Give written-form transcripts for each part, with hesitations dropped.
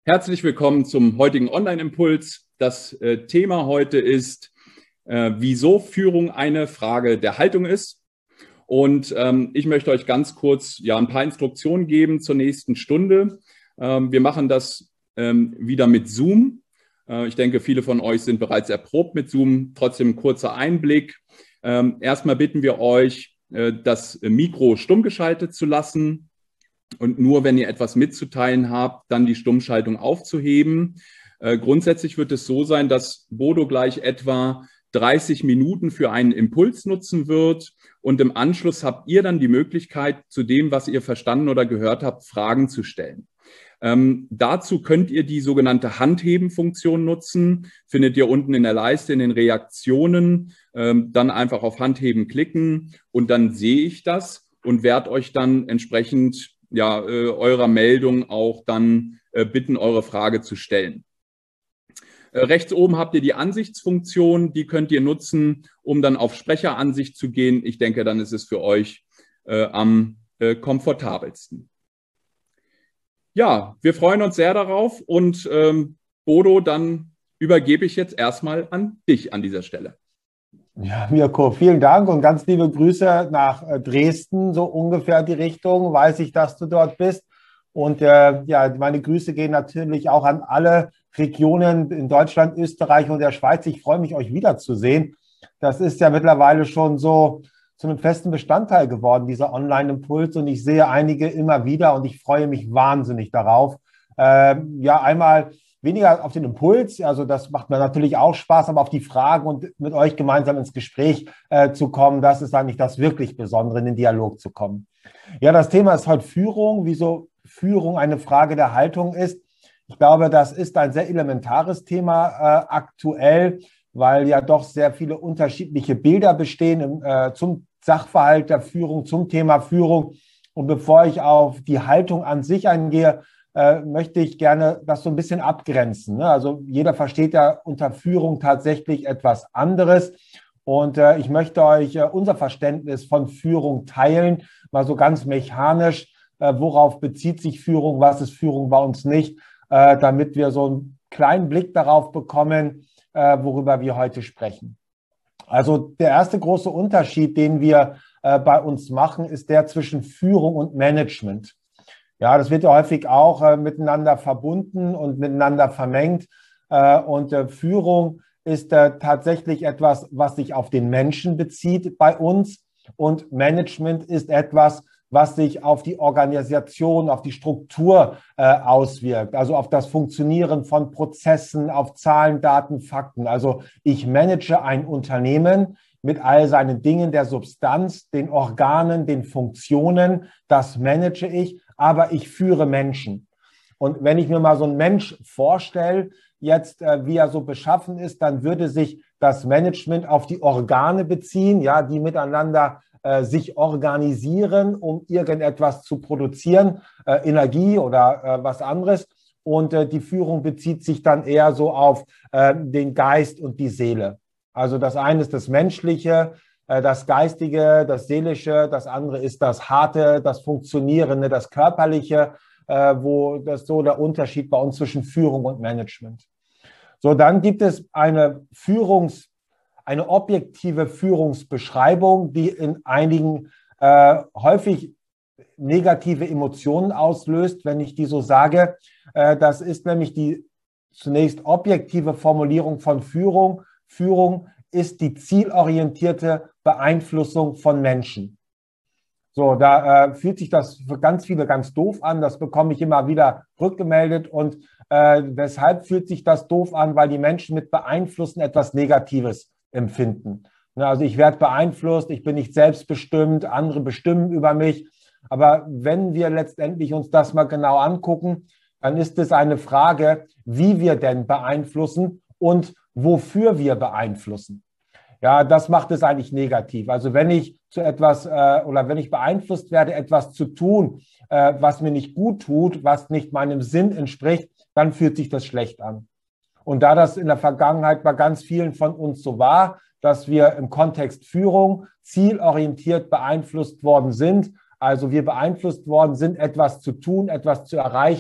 Herzlich willkommen zum heutigen Online-Impuls. Das Thema heute ist, wieso Führung eine Frage der Haltung ist. Und ich möchte euch ganz kurz ein paar Instruktionen geben zur nächsten Stunde. Wir machen das wieder mit Zoom. Ich denke, viele von euch sind bereits erprobt mit Zoom. Trotzdem ein kurzer Einblick. Erstmal bitten wir euch, das Mikro stumm geschaltet zu lassen. Und nur wenn ihr etwas mitzuteilen habt, dann die Stummschaltung aufzuheben. Grundsätzlich wird es so sein, dass Bodo gleich etwa 30 Minuten für einen Impuls nutzen wird. Und im Anschluss habt ihr dann die Möglichkeit, zu dem, was ihr verstanden oder gehört habt, Fragen zu stellen. Dazu könnt ihr die sogenannte Handheben-Funktion nutzen. Findet ihr unten in der Leiste in den Reaktionen. Dann einfach auf Handheben klicken und dann sehe ich das und werde euch dann entsprechend eurer Meldung auch dann bitten, eure Frage zu stellen. Rechts oben habt ihr die Ansichtsfunktion, die könnt ihr nutzen, um dann auf Sprecheransicht zu gehen. Ich denke, dann ist es für euch am komfortabelsten. Ja, wir freuen uns sehr darauf und Bodo, dann übergebe ich jetzt erstmal an dich an dieser Stelle. Ja, Mirko, vielen Dank und ganz liebe Grüße nach Dresden, so ungefähr die Richtung, weiß ich, dass du dort bist. Und meine Grüße gehen natürlich auch an alle Regionen in Deutschland, Österreich und der Schweiz. Ich freue mich, euch wiederzusehen. Das ist ja mittlerweile schon so zu einem festen Bestandteil geworden, dieser Online-Impuls. Und ich sehe einige immer wieder und ich freue mich wahnsinnig darauf. Einmal weniger auf den Impuls, also das macht mir natürlich auch Spaß, aber auf die Fragen und mit euch gemeinsam ins Gespräch zu kommen, das ist eigentlich das wirklich Besondere, in den Dialog zu kommen. Ja, das Thema ist heute Führung, wieso Führung eine Frage der Haltung ist. Ich glaube, das ist ein sehr elementares Thema aktuell, weil ja doch sehr viele unterschiedliche Bilder bestehen zum Sachverhalt der Führung, zum Thema Führung. Und bevor ich auf die Haltung an sich eingehe, möchte ich gerne das so ein bisschen abgrenzen. Ne? Also jeder versteht ja unter Führung tatsächlich etwas anderes. Und ich möchte euch unser Verständnis von Führung teilen, mal so ganz mechanisch. Worauf bezieht sich Führung, was ist Führung bei uns nicht, damit wir so einen kleinen Blick darauf bekommen, worüber wir heute sprechen. Also der erste große Unterschied, den wir bei uns machen, ist der zwischen Führung und Management. Ja, das wird ja häufig auch miteinander verbunden und miteinander vermengt. Führung ist tatsächlich etwas, was sich auf den Menschen bezieht bei uns. Und Management ist etwas, was sich auf die Organisation, auf die Struktur auswirkt. Also auf das Funktionieren von Prozessen, auf Zahlen, Daten, Fakten. Also ich manage ein Unternehmen mit all seinen Dingen, der Substanz, den Organen, den Funktionen. Das manage ich. Aber ich führe Menschen. Und wenn ich mir mal so einen Mensch vorstelle, jetzt wie er so beschaffen ist, dann würde sich das Management auf die Organe beziehen, ja, die miteinander sich organisieren, um irgendetwas zu produzieren, Energie oder was anderes. Und die Führung bezieht sich dann eher so auf den Geist und die Seele. Also das eine ist das Menschliche, das Geistige, das Seelische, das andere ist das Harte, das Funktionierende, das Körperliche, wo das so der Unterschied bei uns zwischen Führung und Management. So, dann gibt es eine objektive Führungsbeschreibung, die in einigen häufig negative Emotionen auslöst, wenn ich die so sage. Das ist nämlich die zunächst objektive Formulierung von Führung. Führung ist die zielorientierte Beeinflussung von Menschen. So, da fühlt sich das für ganz viele ganz doof an. Das bekomme ich immer wieder rückgemeldet. Und weshalb fühlt sich das doof an? Weil die Menschen mit Beeinflussen etwas Negatives empfinden. Also ich werde beeinflusst, ich bin nicht selbstbestimmt, andere bestimmen über mich. Aber wenn wir letztendlich uns das mal genau angucken, dann ist es eine Frage, wie wir denn beeinflussen und wofür wir beeinflussen. Ja, das macht es eigentlich negativ. Also wenn ich zu etwas oder wenn ich beeinflusst werde, etwas zu tun, was mir nicht gut tut, was nicht meinem Sinn entspricht, dann fühlt sich das schlecht an. Und da das in der Vergangenheit bei ganz vielen von uns so war, dass wir im Kontext Führung zielorientiert beeinflusst worden sind, also wir beeinflusst worden sind, etwas zu tun, etwas zu erreichen,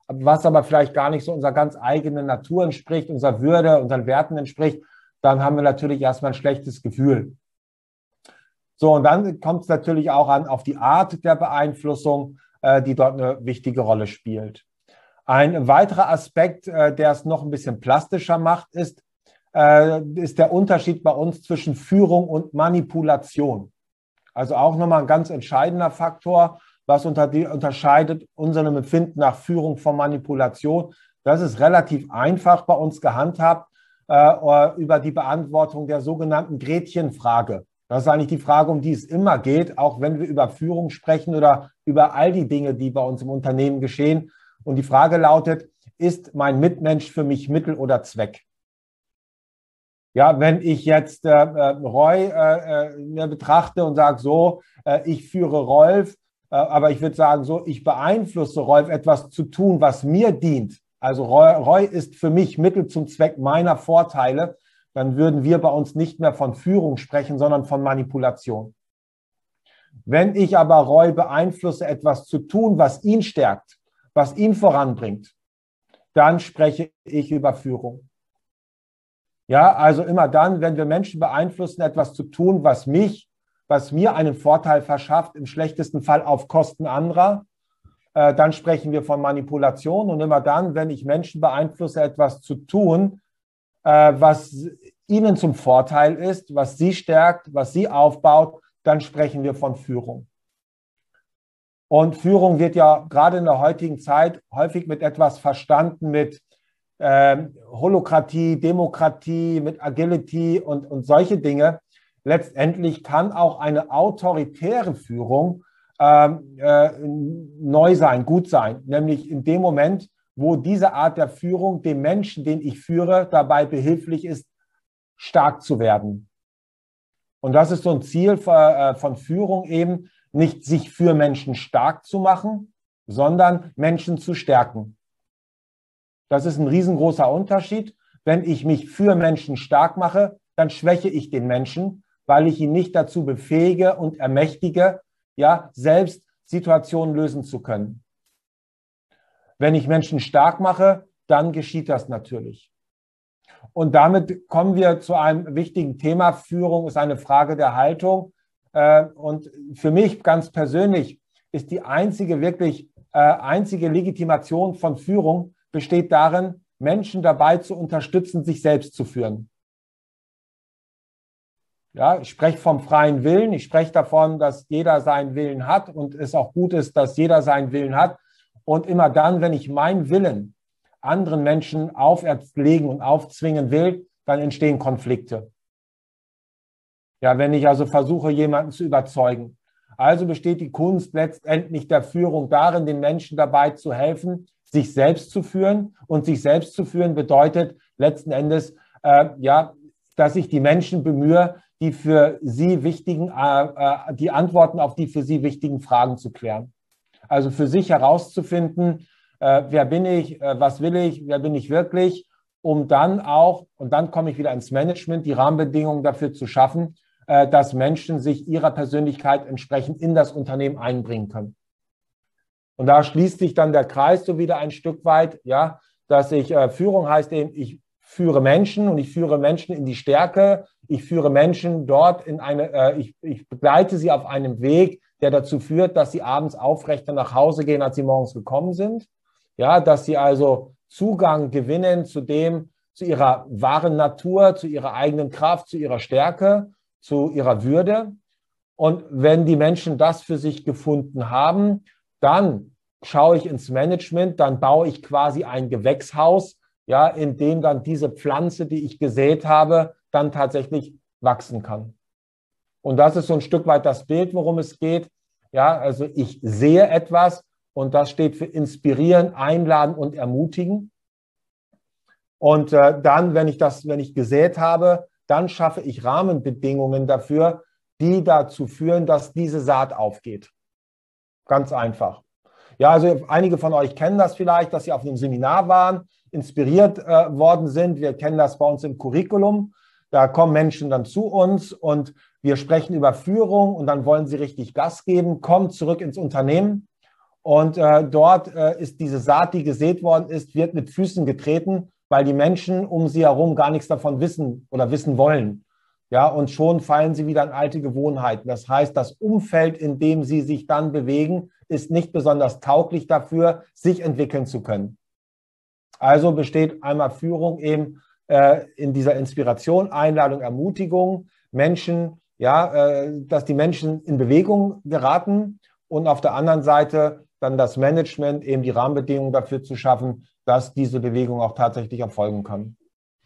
was aber vielleicht gar nicht so unserer ganz eigenen Natur entspricht, unserer Würde, unseren Werten entspricht, dann haben wir natürlich erstmal ein schlechtes Gefühl. So, und dann kommt es natürlich auch auf die Art der Beeinflussung, die dort eine wichtige Rolle spielt. Ein weiterer Aspekt, der es noch ein bisschen plastischer macht, ist der Unterschied bei uns zwischen Führung und Manipulation. Also auch nochmal ein ganz entscheidender Faktor, was unterscheidet unserem Empfinden nach Führung von Manipulation. Das ist relativ einfach bei uns gehandhabt über die Beantwortung der sogenannten Gretchenfrage. Das ist eigentlich die Frage, um die es immer geht, auch wenn wir über Führung sprechen oder über all die Dinge, die bei uns im Unternehmen geschehen. Und die Frage lautet, ist mein Mitmensch für mich Mittel oder Zweck? Ja, wenn ich jetzt Roy mir betrachte und sage so, ich führe Rolf, aber ich würde sagen so, ich beeinflusse Rolf, etwas zu tun, was mir dient. Also Roy ist für mich Mittel zum Zweck meiner Vorteile. Dann würden wir bei uns nicht mehr von Führung sprechen, sondern von Manipulation. Wenn ich aber Roy beeinflusse, etwas zu tun, was ihn stärkt, was ihn voranbringt, dann spreche ich über Führung. Ja, also immer dann, wenn wir Menschen beeinflussen, etwas zu tun, was mir einen Vorteil verschafft, im schlechtesten Fall auf Kosten anderer, dann sprechen wir von Manipulation. Und immer dann, wenn ich Menschen beeinflusse, etwas zu tun, was ihnen zum Vorteil ist, was sie stärkt, was sie aufbaut, dann sprechen wir von Führung. Und Führung wird ja gerade in der heutigen Zeit häufig mit etwas verstanden, mit Holokratie, Demokratie, mit Agility und solche Dinge. Letztendlich kann auch eine autoritäre Führung neu sein, gut sein, nämlich in dem Moment, wo diese Art der Führung dem Menschen, den ich führe, dabei behilflich ist, stark zu werden. Und das ist so ein Ziel von Führung eben, nicht sich für Menschen stark zu machen, sondern Menschen zu stärken. Das ist ein riesengroßer Unterschied. Wenn ich mich für Menschen stark mache, dann schwäche ich den Menschen, weil ich ihn nicht dazu befähige und ermächtige, ja, selbst Situationen lösen zu können. Wenn ich Menschen stark mache, dann geschieht das natürlich. Und damit kommen wir zu einem wichtigen Thema. Führung ist eine Frage der Haltung. Und für mich ganz persönlich ist die einzige Legitimation von Führung besteht darin, Menschen dabei zu unterstützen, sich selbst zu führen. Ja, ich spreche vom freien Willen. Ich spreche davon, dass jeder seinen Willen hat und es auch gut ist, dass jeder seinen Willen hat. Und immer dann, wenn ich meinen Willen anderen Menschen auferlegen und aufzwingen will, dann entstehen Konflikte. Ja, wenn ich also versuche, jemanden zu überzeugen. Also besteht die Kunst letztendlich der Führung darin, den Menschen dabei zu helfen, sich selbst zu führen. Und sich selbst zu führen bedeutet letzten Endes, dass ich die Menschen bemühe, die Antworten auf die für sie wichtigen Fragen zu klären. Also für sich herauszufinden, wer bin ich, was will ich, wer bin ich wirklich, um dann auch, und dann komme ich wieder ins Management, die Rahmenbedingungen dafür zu schaffen, dass Menschen sich ihrer Persönlichkeit entsprechend in das Unternehmen einbringen können. Und da schließt sich dann der Kreis so wieder ein Stück weit, ja, dass Führung heißt eben, ich führe Menschen und ich führe Menschen in die Stärke, ich führe Menschen dort ich begleite sie auf einem Weg, der dazu führt, dass sie abends aufrechter nach Hause gehen, als sie morgens gekommen sind. Ja, dass sie also Zugang gewinnen zu ihrer wahren Natur, zu ihrer eigenen Kraft, zu ihrer Stärke, zu ihrer Würde. Und wenn die Menschen das für sich gefunden haben, dann schaue ich ins Management, dann baue ich quasi ein Gewächshaus, ja, in dem dann diese Pflanze, die ich gesät habe, dann tatsächlich wachsen kann. Und das ist so ein Stück weit das Bild, worum es geht. Ja, also ich sehe etwas und das steht für inspirieren, einladen und ermutigen. Und dann, wenn ich gesät habe, dann schaffe ich Rahmenbedingungen dafür, die dazu führen, dass diese Saat aufgeht. Ganz einfach. Ja, also einige von euch kennen das vielleicht, dass sie auf einem Seminar waren, inspiriert worden sind. Wir kennen das bei uns im Curriculum. Da kommen Menschen dann zu uns und wir sprechen über Führung und dann wollen sie richtig Gas geben, kommen zurück ins Unternehmen Und dort ist diese Saat, die gesät worden ist, wird mit Füßen getreten, weil die Menschen um sie herum gar nichts davon wissen oder wissen wollen. Ja, und schon fallen sie wieder in alte Gewohnheiten. Das heißt, das Umfeld, in dem sie sich dann bewegen, ist nicht besonders tauglich dafür, sich entwickeln zu können. Also besteht einmal Führung eben in dieser Inspiration, Einladung, Ermutigung, Menschen, ja, dass die Menschen in Bewegung geraten und auf der anderen Seite dann das Management, eben die Rahmenbedingungen dafür zu schaffen, dass diese Bewegung auch tatsächlich erfolgen kann.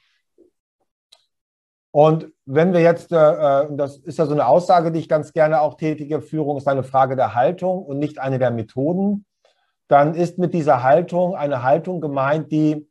Und wenn wir jetzt, das ist ja so eine Aussage, die ich ganz gerne auch tätige, Führung ist eine Frage der Haltung und nicht eine der Methoden, dann ist mit dieser Haltung eine Haltung gemeint, die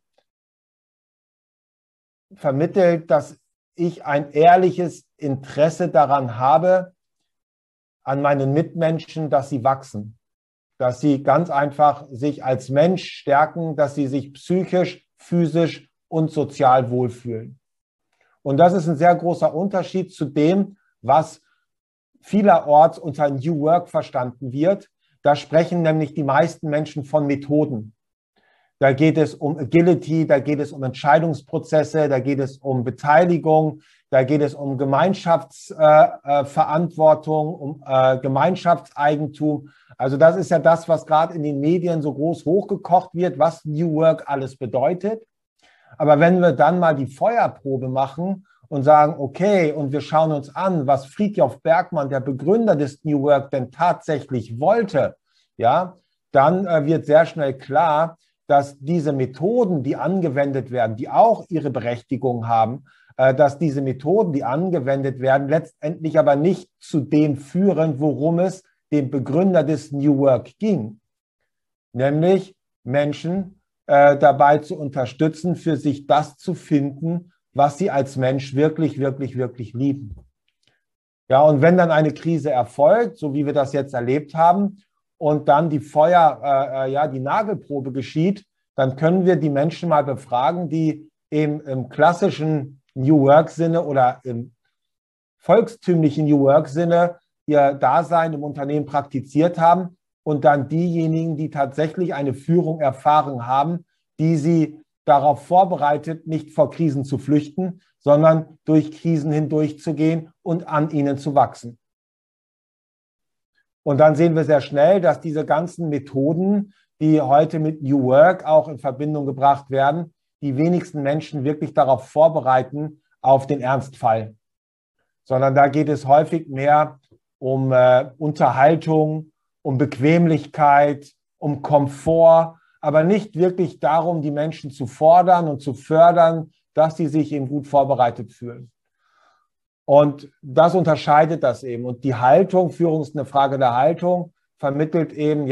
vermittelt, dass ich ein ehrliches Interesse daran habe, an meinen Mitmenschen, dass sie wachsen, dass sie ganz einfach sich als Mensch stärken, dass sie sich psychisch, physisch und sozial wohlfühlen. Und das ist ein sehr großer Unterschied zu dem, was vielerorts unter New Work verstanden wird. Da sprechen nämlich die meisten Menschen von Methoden. Da geht es um Agility, da geht es um Entscheidungsprozesse, da geht es um Beteiligung, da geht es um Gemeinschaftsverantwortung, um Gemeinschaftseigentum. Also das ist ja das, was gerade in den Medien so groß hochgekocht wird, was New Work alles bedeutet. Aber wenn wir dann mal die Feuerprobe machen und sagen, okay, und wir schauen uns an, was Fridtjof Bergmann, der Begründer des New Work, denn tatsächlich wollte, ja, dann wird sehr schnell klar, dass diese Methoden, die angewendet werden, die auch ihre Berechtigung haben, dass diese Methoden, die angewendet werden, letztendlich aber nicht zu dem führen, worum es dem Begründer des New Work ging, nämlich Menschen dabei zu unterstützen, für sich das zu finden, was sie als Mensch wirklich, wirklich, wirklich lieben. Ja, und wenn dann eine Krise erfolgt, so wie wir das jetzt erlebt haben, und dann die die Nagelprobe geschieht, dann können wir die Menschen mal befragen, die im klassischen New Work-Sinne oder im volkstümlichen New Work-Sinne ihr Dasein im Unternehmen praktiziert haben und dann diejenigen, die tatsächlich eine Führung erfahren haben, die sie darauf vorbereitet, nicht vor Krisen zu flüchten, sondern durch Krisen hindurchzugehen und an ihnen zu wachsen. Und dann sehen wir sehr schnell, dass diese ganzen Methoden, die heute mit New Work auch in Verbindung gebracht werden, die wenigsten Menschen wirklich darauf vorbereiten, auf den Ernstfall. Sondern da geht es häufig mehr um Unterhaltung, um Bequemlichkeit, um Komfort, aber nicht wirklich darum, die Menschen zu fordern und zu fördern, dass sie sich eben gut vorbereitet fühlen. Und das unterscheidet das eben. Und die Haltung, Führung ist eine Frage der Haltung, vermittelt eben,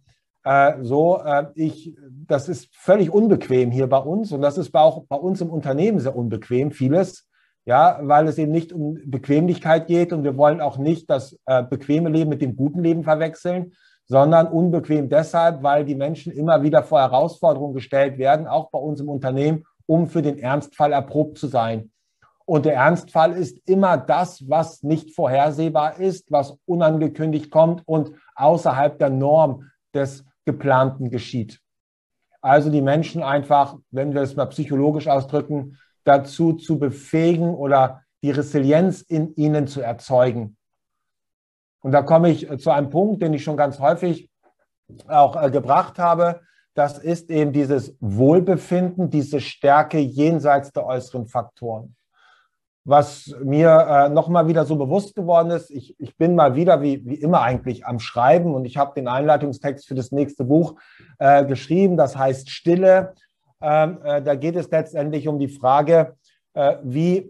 das ist völlig unbequem hier bei uns. Und das ist auch bei uns im Unternehmen sehr unbequem, vieles, ja, weil es eben nicht um Bequemlichkeit geht. Und wir wollen auch nicht das bequeme Leben mit dem guten Leben verwechseln, sondern unbequem deshalb, weil die Menschen immer wieder vor Herausforderungen gestellt werden, auch bei uns im Unternehmen, um für den Ernstfall erprobt zu sein. Und der Ernstfall ist immer das, was nicht vorhersehbar ist, was unangekündigt kommt und außerhalb der Norm des Geplanten geschieht. Also die Menschen einfach, wenn wir es mal psychologisch ausdrücken, dazu zu befähigen oder die Resilienz in ihnen zu erzeugen. Und da komme ich zu einem Punkt, den ich schon ganz häufig auch gebracht habe. Das ist eben dieses Wohlbefinden, diese Stärke jenseits der äußeren Faktoren. Was mir nochmal wieder so bewusst geworden ist, ich bin mal wieder wie immer eigentlich am Schreiben und ich habe den Einleitungstext für das nächste Buch geschrieben, das heißt Stille. Da geht es letztendlich um die Frage, wie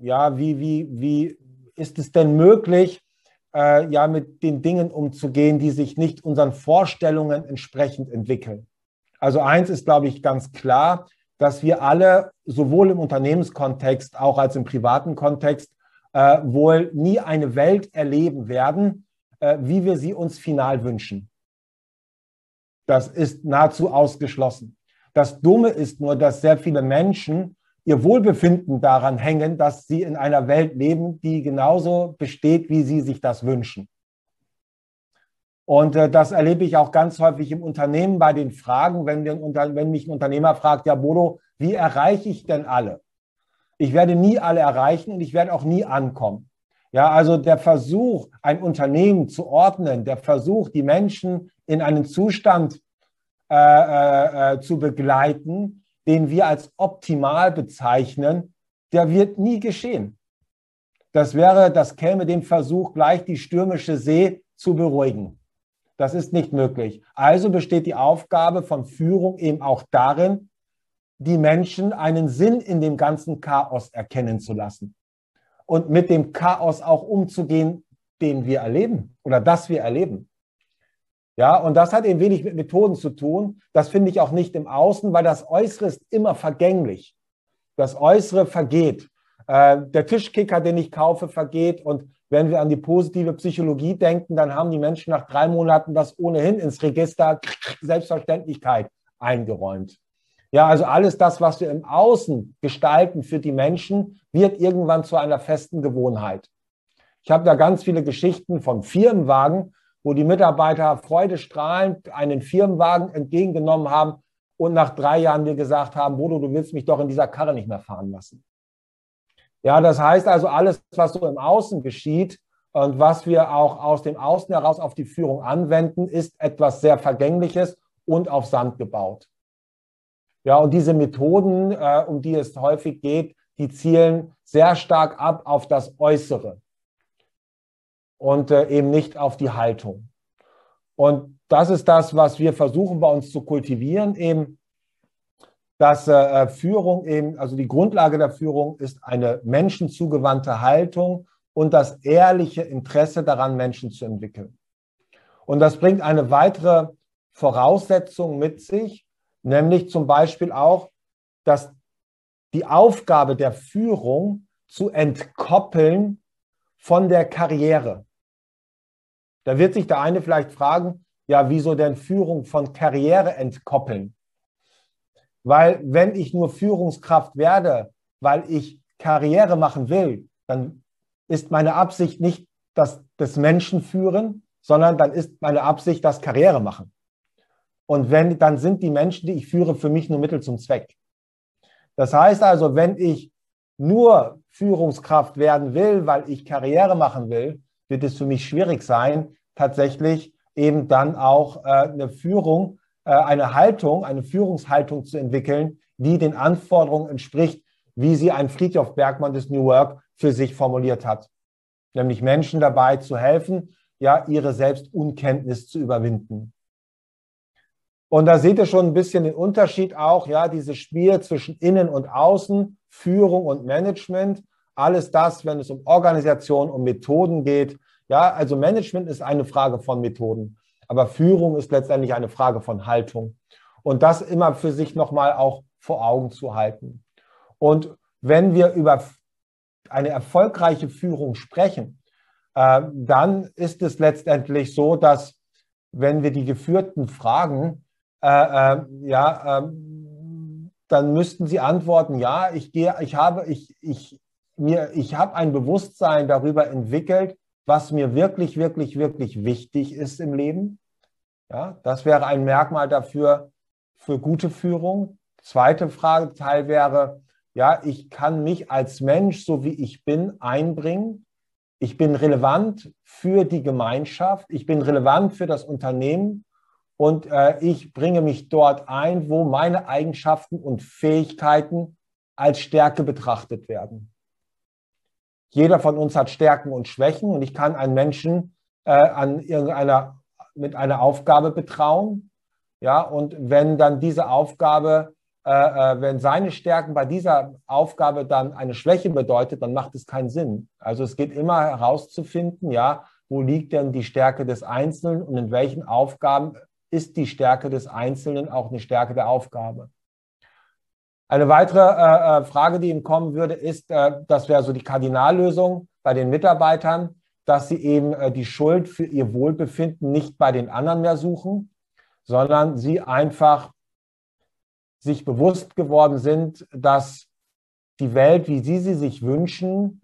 ist es denn möglich, mit den Dingen umzugehen, die sich nicht unseren Vorstellungen entsprechend entwickeln. Also eins ist, glaube ich, ganz klar, dass wir alle sowohl im Unternehmenskontext auch als im privaten Kontext wohl nie eine Welt erleben werden, wie wir sie uns final wünschen. Das ist nahezu ausgeschlossen. Das Dumme ist nur, dass sehr viele Menschen ihr Wohlbefinden daran hängen, dass sie in einer Welt leben, die genauso besteht, wie sie sich das wünschen. Und das erlebe ich auch ganz häufig im Unternehmen bei den Fragen, wenn mich ein Unternehmer fragt, ja Bodo, wie erreiche ich denn alle? Ich werde nie alle erreichen und ich werde auch nie ankommen. Ja, also der Versuch, ein Unternehmen zu ordnen, der Versuch, die Menschen in einen Zustand zu begleiten, den wir als optimal bezeichnen, der wird nie geschehen. Das käme dem Versuch gleich, die stürmische See zu beruhigen. Das ist nicht möglich. Also besteht die Aufgabe von Führung eben auch darin, die Menschen einen Sinn in dem ganzen Chaos erkennen zu lassen und mit dem Chaos auch umzugehen, den wir erleben oder das wir erleben. Ja, und das hat eben wenig mit Methoden zu tun. Das finde ich auch nicht im Außen, weil das Äußere ist immer vergänglich. Das Äußere vergeht. Der Tischkicker, den ich kaufe, vergeht. Und wenn wir an die positive Psychologie denken, dann haben die Menschen nach 3 Monaten das ohnehin ins Register Selbstverständlichkeit eingeräumt. Ja, also alles das, was wir im Außen gestalten für die Menschen, wird irgendwann zu einer festen Gewohnheit. Ich habe da ganz viele Geschichten von Firmenwagen, wo die Mitarbeiter freudestrahlend einen Firmenwagen entgegengenommen haben und nach 3 Jahren mir gesagt haben, Bodo, du willst mich doch in dieser Karre nicht mehr fahren lassen. Ja, das heißt also, alles, was so im Außen geschieht und was wir auch aus dem Außen heraus auf die Führung anwenden, ist etwas sehr Vergängliches und auf Sand gebaut. Ja, und diese Methoden, um die es häufig geht, die zielen sehr stark ab auf das Äußere und eben nicht auf die Haltung. Und das ist das, was wir versuchen bei uns zu kultivieren, eben, dass Führung eben, also die Grundlage der Führung ist eine menschenzugewandte Haltung und das ehrliche Interesse daran, Menschen zu entwickeln. Und das bringt eine weitere Voraussetzung mit sich, nämlich zum Beispiel auch, dass die Aufgabe der Führung zu entkoppeln von der Karriere. Da wird sich der eine vielleicht fragen, ja, wieso denn Führung von Karriere entkoppeln? Weil wenn ich nur Führungskraft werde, weil ich Karriere machen will, dann ist meine Absicht nicht das Menschen führen, sondern dann ist meine Absicht das Karriere machen. Und dann sind die Menschen, die ich führe, für mich nur Mittel zum Zweck. Das heißt also, wenn ich nur Führungskraft werden will, weil ich Karriere machen will, wird es für mich schwierig sein, tatsächlich eben dann auch eine Führung, eine Haltung, eine Führungshaltung zu entwickeln, die den Anforderungen entspricht, wie sie ein Fridtjof Bergmann des New Work für sich formuliert hat. Nämlich Menschen dabei zu helfen, ja, ihre Selbstunkenntnis zu überwinden. Und da seht ihr schon ein bisschen den Unterschied auch, ja, dieses Spiel zwischen Innen und Außen, Führung und Management, alles das, wenn es um Organisation, um Methoden geht. Ja, also Management ist eine Frage von Methoden, aber Führung ist letztendlich eine Frage von Haltung. Und das immer für sich nochmal auch vor Augen zu halten. Und wenn wir über eine erfolgreiche Führung sprechen, dann ist es letztendlich so, dass wenn wir die Geführten fragen, dann müssten sie antworten, ja, ich habe ein Bewusstsein darüber entwickelt, was mir wirklich, wirklich, wirklich wichtig ist im Leben. Ja, das wäre ein Merkmal dafür, für gute Führung. Zweite Frageteil wäre, ja, ich kann mich als Mensch, so wie ich bin, einbringen. Ich bin relevant für die Gemeinschaft. Ich bin relevant für das Unternehmen. Und ich bringe mich dort ein, wo meine Eigenschaften und Fähigkeiten als Stärke betrachtet werden. Jeder von uns hat Stärken und Schwächen und ich kann einen Menschen mit einer Aufgabe betrauen. Ja, und wenn dann diese Aufgabe, wenn seine Stärken bei dieser Aufgabe dann eine Schwäche bedeutet, dann macht es keinen Sinn. Also es geht immer herauszufinden, ja, wo liegt denn die Stärke des Einzelnen und in welchen Aufgaben ist die Stärke des Einzelnen auch eine Stärke der Aufgabe. Eine weitere Frage, die Ihnen kommen würde, ist, das wäre so die Kardinallösung bei den Mitarbeitern, dass sie eben die Schuld für ihr Wohlbefinden nicht bei den anderen mehr suchen, sondern sie einfach sich bewusst geworden sind, dass die Welt, wie sie sich wünschen,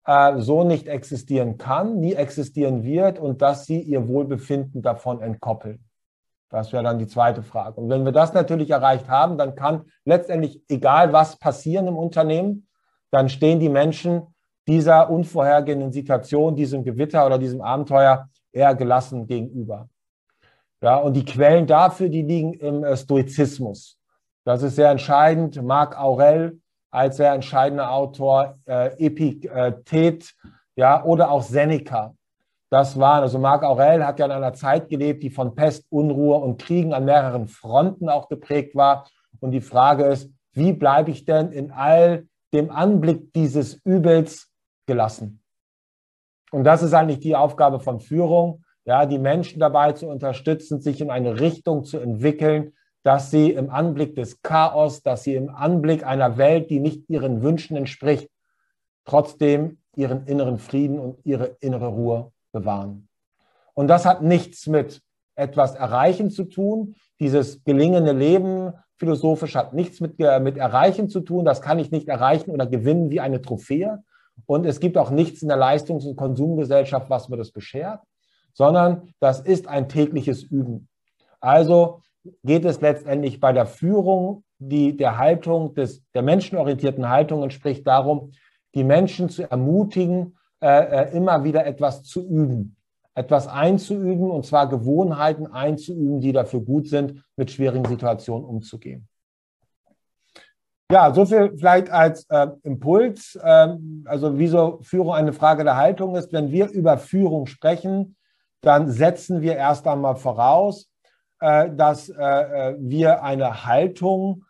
so nicht existieren kann, nie existieren wird und dass sie ihr Wohlbefinden davon entkoppeln. Das wäre dann die zweite Frage. Und wenn wir das natürlich erreicht haben, dann kann letztendlich, egal was passieren im Unternehmen, dann stehen die Menschen dieser unvorhergehenden Situation, diesem Gewitter oder diesem Abenteuer eher gelassen gegenüber. Ja, und die Quellen dafür, die liegen im Stoizismus. Das ist sehr entscheidend. Marc Aurel als sehr entscheidender Autor, Epiktet, ja, oder auch Seneca. Das waren, also Marc Aurel hat ja in einer Zeit gelebt, die von Pest, Unruhe und Kriegen an mehreren Fronten auch geprägt war. Und die Frage ist, wie bleibe ich denn in all dem Anblick dieses Übels gelassen? Und das ist eigentlich die Aufgabe von Führung, ja, die Menschen dabei zu unterstützen, sich in eine Richtung zu entwickeln, dass sie im Anblick des Chaos, dass sie im Anblick einer Welt, die nicht ihren Wünschen entspricht, trotzdem ihren inneren Frieden und ihre innere Ruhe bewahren. Und das hat nichts mit etwas erreichen zu tun. Dieses gelingende Leben philosophisch hat nichts mit Erreichen zu tun. Das kann ich nicht erreichen oder gewinnen wie eine Trophäe. Und es gibt auch nichts in der Leistungs- und Konsumgesellschaft, was mir das beschert, sondern das ist ein tägliches Üben. Also geht es letztendlich bei der Führung, die der Haltung der menschenorientierten Haltung entspricht, darum, die Menschen zu ermutigen, immer wieder etwas zu üben, etwas einzuüben, und zwar Gewohnheiten einzuüben, die dafür gut sind, mit schwierigen Situationen umzugehen. Ja, so viel vielleicht als Impuls. Also wieso Führung eine Frage der Haltung ist. Wenn wir über Führung sprechen, dann setzen wir erst einmal voraus, dass wir eine Haltung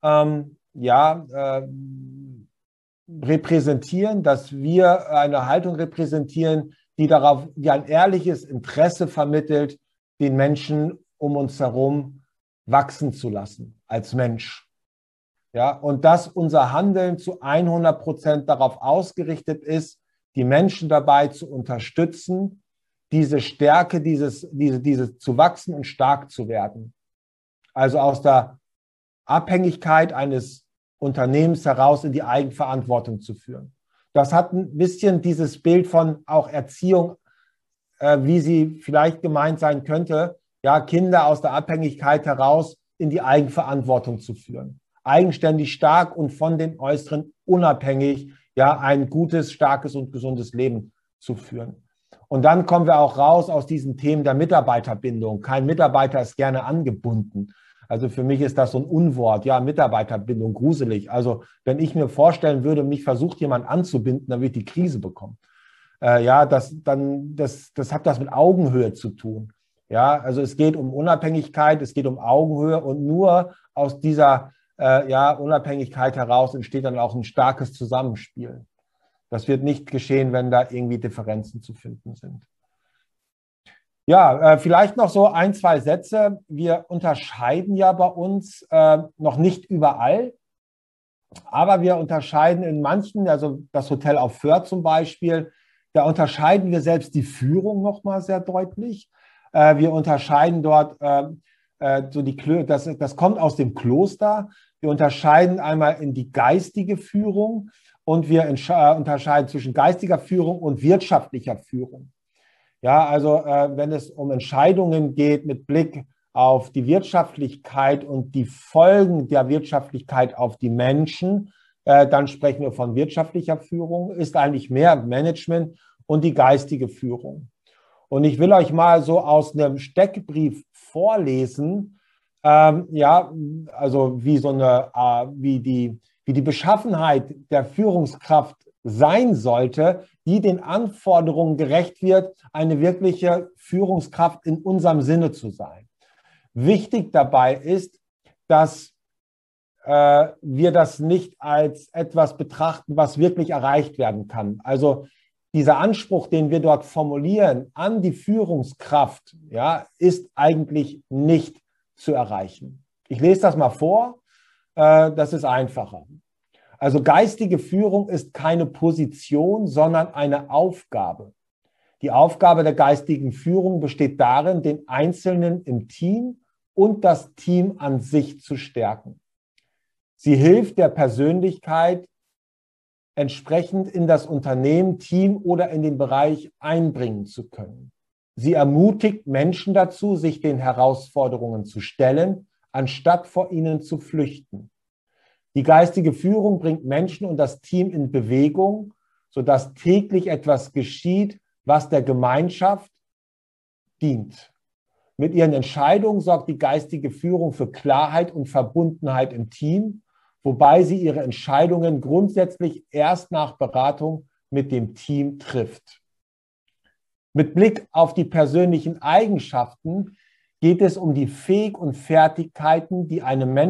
repräsentieren, dass wir eine Haltung repräsentieren, die ein ehrliches Interesse vermittelt, den Menschen um uns herum wachsen zu lassen als Mensch. Ja, und dass unser Handeln zu 100% darauf ausgerichtet ist, die Menschen dabei zu unterstützen, diese Stärke, diese zu wachsen und stark zu werden. Also aus der Abhängigkeit eines Unternehmens heraus in die Eigenverantwortung zu führen. Das hat ein bisschen dieses Bild von auch Erziehung, wie sie vielleicht gemeint sein könnte, ja, Kinder aus der Abhängigkeit heraus in die Eigenverantwortung zu führen. Eigenständig, stark und von den Äußeren unabhängig, ja, ein gutes, starkes und gesundes Leben zu führen. Und dann kommen wir auch raus aus diesen Themen der Mitarbeiterbindung. Kein Mitarbeiter ist gerne angebunden. Also für mich ist das so ein Unwort, ja, Mitarbeiterbindung, gruselig. Also wenn ich mir vorstellen würde, mich versucht jemand anzubinden, dann würde ich die Krise bekommen. Ja, das hat das mit Augenhöhe zu tun. Ja, also es geht um Unabhängigkeit, es geht um Augenhöhe, und nur aus dieser Unabhängigkeit heraus entsteht dann auch ein starkes Zusammenspiel. Das wird nicht geschehen, wenn da irgendwie Differenzen zu finden sind. Ja, vielleicht noch so ein, zwei Sätze. Wir unterscheiden ja bei uns noch nicht überall, aber wir unterscheiden in manchen, also das Hotel auf Föhr zum Beispiel, da unterscheiden wir selbst die Führung nochmal sehr deutlich. Wir unterscheiden dort, das kommt aus dem Kloster. Wir unterscheiden einmal in die geistige Führung und wir unterscheiden zwischen geistiger Führung und wirtschaftlicher Führung. Ja, also wenn es um Entscheidungen geht mit Blick auf die Wirtschaftlichkeit und die Folgen der Wirtschaftlichkeit auf die Menschen, dann sprechen wir von wirtschaftlicher Führung, ist eigentlich mehr Management und die geistige Führung. Und ich will euch mal so aus einem Steckbrief vorlesen, also wie die Beschaffenheit der Führungskraft sein sollte, die den Anforderungen gerecht wird, eine wirkliche Führungskraft in unserem Sinne zu sein. Wichtig dabei ist, dass wir das nicht als etwas betrachten, was wirklich erreicht werden kann. Also dieser Anspruch, den wir dort formulieren an die Führungskraft, ja, ist eigentlich nicht zu erreichen. Ich lese das mal vor, das ist einfacher. Also geistige Führung ist keine Position, sondern eine Aufgabe. Die Aufgabe der geistigen Führung besteht darin, den Einzelnen im Team und das Team an sich zu stärken. Sie hilft der Persönlichkeit, entsprechend in das Unternehmen, Team oder in den Bereich einbringen zu können. Sie ermutigt Menschen dazu, sich den Herausforderungen zu stellen, anstatt vor ihnen zu flüchten. Die geistige Führung bringt Menschen und das Team in Bewegung, sodass täglich etwas geschieht, was der Gemeinschaft dient. Mit ihren Entscheidungen sorgt die geistige Führung für Klarheit und Verbundenheit im Team, wobei sie ihre Entscheidungen grundsätzlich erst nach Beratung mit dem Team trifft. Mit Blick auf die persönlichen Eigenschaften geht es um die Fähigkeiten und Fertigkeiten, die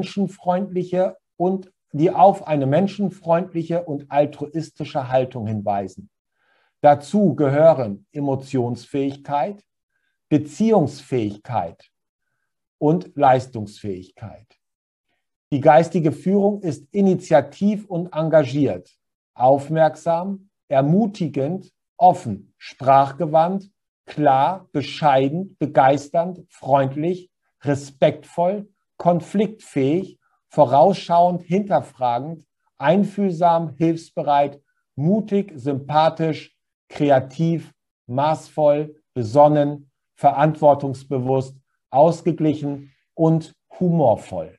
auf eine menschenfreundliche und altruistische Haltung hinweisen. Dazu gehören Emotionsfähigkeit, Beziehungsfähigkeit und Leistungsfähigkeit. Die geistige Führung ist initiativ und engagiert, aufmerksam, ermutigend, offen, sprachgewandt, klar, bescheiden, begeisternd, freundlich, respektvoll, konfliktfähig, vorausschauend, hinterfragend, einfühlsam, hilfsbereit, mutig, sympathisch, kreativ, maßvoll, besonnen, verantwortungsbewusst, ausgeglichen und humorvoll.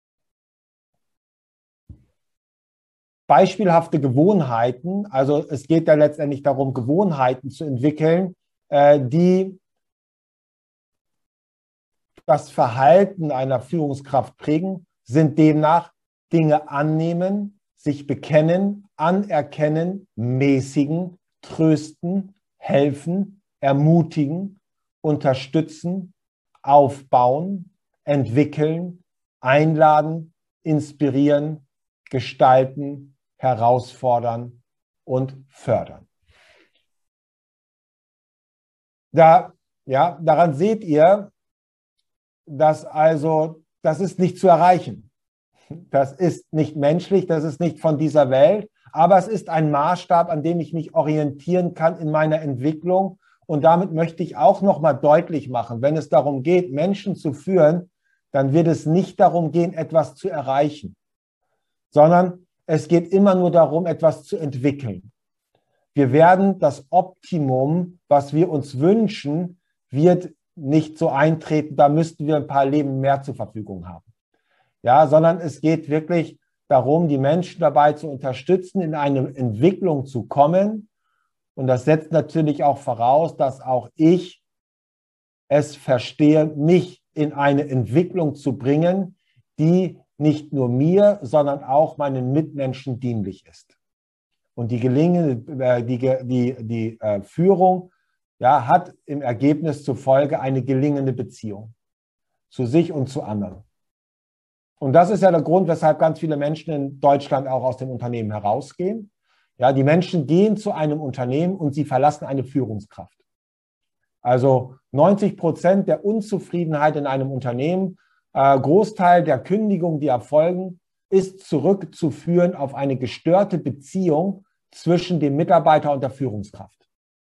Beispielhafte Gewohnheiten, also es geht ja letztendlich darum, Gewohnheiten zu entwickeln, die das Verhalten einer Führungskraft prägen, sind demnach Dinge annehmen, sich bekennen, anerkennen, mäßigen, trösten, helfen, ermutigen, unterstützen, aufbauen, entwickeln, einladen, inspirieren, gestalten, herausfordern und fördern. Daran seht ihr, dass das ist nicht zu erreichen. Das ist nicht menschlich, das ist nicht von dieser Welt, aber es ist ein Maßstab, an dem ich mich orientieren kann in meiner Entwicklung. Und damit möchte ich auch noch mal deutlich machen, wenn es darum geht, Menschen zu führen, dann wird es nicht darum gehen, etwas zu erreichen, sondern es geht immer nur darum, etwas zu entwickeln. Wir werden das Optimum, was wir uns wünschen, wird nicht so eintreten, da müssten wir ein paar Leben mehr zur Verfügung haben. Ja, sondern es geht wirklich darum, die Menschen dabei zu unterstützen, in eine Entwicklung zu kommen. Und das setzt natürlich auch voraus, dass auch ich es verstehe, mich in eine Entwicklung zu bringen, die nicht nur mir, sondern auch meinen Mitmenschen dienlich ist. Und die Führung hat im Ergebnis zur Folge eine gelingende Beziehung zu sich und zu anderen. Und das ist ja der Grund, weshalb ganz viele Menschen in Deutschland auch aus dem Unternehmen herausgehen. Ja, die Menschen gehen zu einem Unternehmen und sie verlassen eine Führungskraft. Also 90% der Unzufriedenheit in einem Unternehmen, Großteil der Kündigungen, die erfolgen, ist zurückzuführen auf eine gestörte Beziehung zwischen dem Mitarbeiter und der Führungskraft.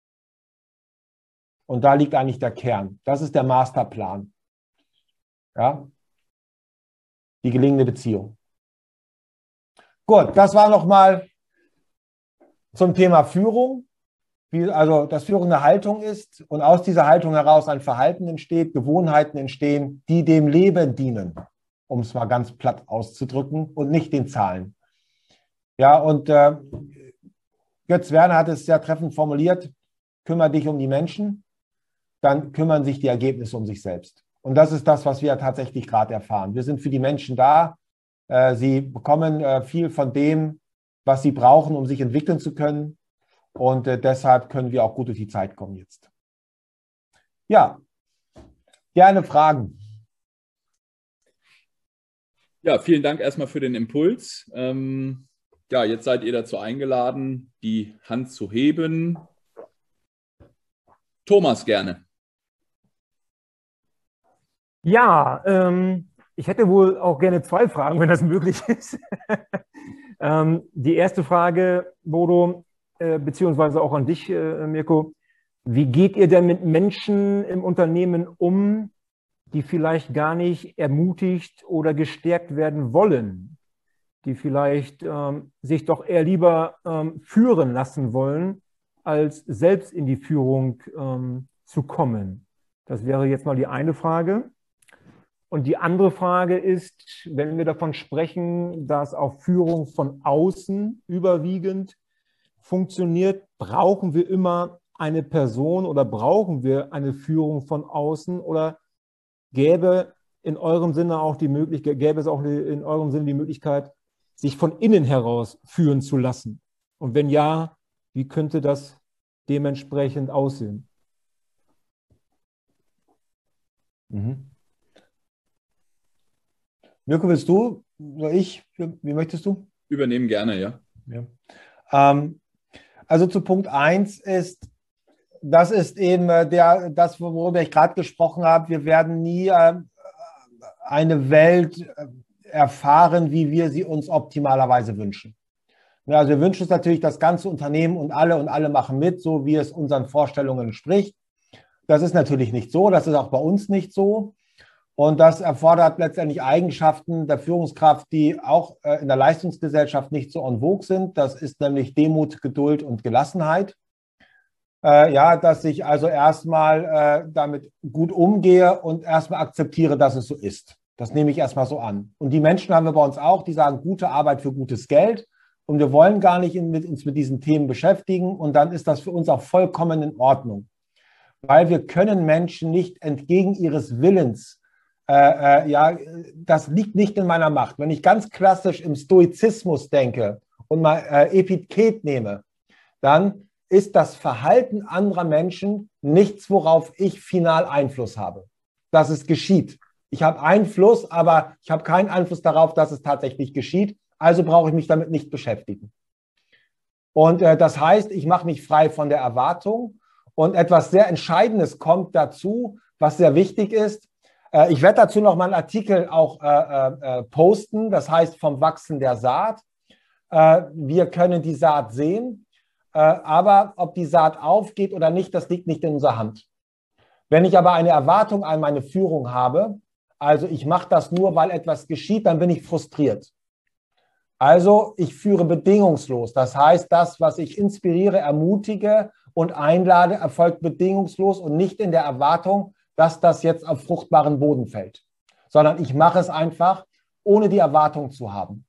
Und da liegt eigentlich der Kern. Das ist der Masterplan. Ja? Die gelingende Beziehung. Gut, das war nochmal zum Thema Führung. Also, dass Führung eine Haltung ist und aus dieser Haltung heraus ein Verhalten entsteht, Gewohnheiten entstehen, die dem Leben dienen, um es mal ganz platt auszudrücken und nicht den Zahlen. Ja, und Götz Werner hat es sehr treffend formuliert, kümmere dich um die Menschen, dann kümmern sich die Ergebnisse um sich selbst. Und das ist das, was wir tatsächlich gerade erfahren. Wir sind für die Menschen da. Sie bekommen viel von dem, was sie brauchen, um sich entwickeln zu können. Und deshalb können wir auch gut durch die Zeit kommen jetzt. Ja, gerne Fragen. Ja, vielen Dank erstmal für den Impuls. Ja, jetzt seid ihr dazu eingeladen, die Hand zu heben. Thomas, gerne. Ja, ich hätte wohl auch gerne 2 Fragen, wenn das möglich ist. Die erste Frage, Bodo, beziehungsweise auch an dich, Mirko. Wie geht ihr denn mit Menschen im Unternehmen um, die vielleicht gar nicht ermutigt oder gestärkt werden wollen? die vielleicht sich doch eher lieber führen lassen wollen, als selbst in die Führung zu kommen? Das wäre jetzt mal die eine Frage. Und die andere Frage ist, wenn wir davon sprechen, dass auch Führung von außen überwiegend funktioniert, brauchen wir immer eine Person oder brauchen wir eine Führung von außen oder gäbe in eurem Sinne auch die Möglichkeit, gäbe es auch in eurem Sinne die Möglichkeit, sich von innen heraus führen zu lassen? Und wenn ja, wie könnte das dementsprechend aussehen? Mirko, willst du oder ich? Wie möchtest du? Übernehmen gerne, ja. Also zu Punkt 1 ist, das ist eben das, worüber ich gerade gesprochen habe. Wir werden nie eine Welt erfahren, wie wir sie uns optimalerweise wünschen. Ja, also wir wünschen uns natürlich das ganze Unternehmen und alle machen mit, so wie es unseren Vorstellungen entspricht. Das ist natürlich nicht so, das ist auch bei uns nicht so. Und das erfordert letztendlich Eigenschaften der Führungskraft, die auch in der Leistungsgesellschaft nicht so en vogue sind. Das ist nämlich Demut, Geduld und Gelassenheit. Ja, dass ich also erstmal damit gut umgehe und erstmal akzeptiere, dass es so ist. Das nehme ich erstmal so an. Und die Menschen haben wir bei uns auch, die sagen, gute Arbeit für gutes Geld. Und wir wollen gar nicht uns mit diesen Themen beschäftigen. Und dann ist das für uns auch vollkommen in Ordnung. Weil wir können Menschen nicht entgegen ihres Willens, ja, das liegt nicht in meiner Macht. Wenn ich ganz klassisch im Stoizismus denke und mal Epiktet nehme, dann ist das Verhalten anderer Menschen nichts, worauf ich final Einfluss habe. Dass es geschieht. Ich habe Einfluss, aber ich habe keinen Einfluss darauf, dass es tatsächlich geschieht. Also brauche ich mich damit nicht beschäftigen. Und das heißt, ich mache mich frei von der Erwartung. Und etwas sehr Entscheidendes kommt dazu, was sehr wichtig ist. Ich werde dazu noch mal einen Artikel auch posten, das heißt vom Wachsen der Saat. Wir können die Saat sehen, aber ob die Saat aufgeht oder nicht, das liegt nicht in unserer Hand. Wenn ich aber eine Erwartung an meine Führung habe, also ich mache das nur, weil etwas geschieht, dann bin ich frustriert. Also ich führe bedingungslos. Das heißt, das, was ich inspiriere, ermutige und einlade, erfolgt bedingungslos und nicht in der Erwartung, dass das jetzt auf fruchtbaren Boden fällt, sondern ich mache es einfach, ohne die Erwartung zu haben.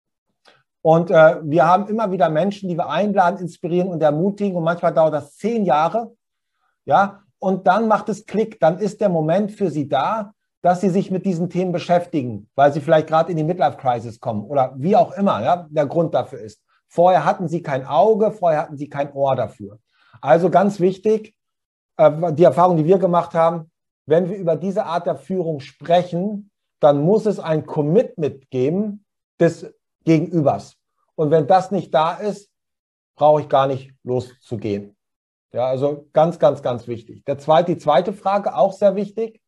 Und wir haben immer wieder Menschen, die wir einladen, inspirieren und ermutigen und manchmal dauert das 10 Jahre, ja, und dann macht es Klick, dann ist der Moment für sie da, dass sie sich mit diesen Themen beschäftigen, weil sie vielleicht gerade in die Midlife-Crisis kommen oder wie auch immer, ja, der Grund dafür ist. Vorher hatten sie kein Auge, vorher hatten sie kein Ohr dafür. Also ganz wichtig, die Erfahrung, die wir gemacht haben, wenn wir über diese Art der Führung sprechen, dann muss es ein Commitment geben des Gegenübers. Und wenn das nicht da ist, brauche ich gar nicht loszugehen. Ja, also ganz, ganz, ganz wichtig. Die zweite Frage, auch sehr wichtig.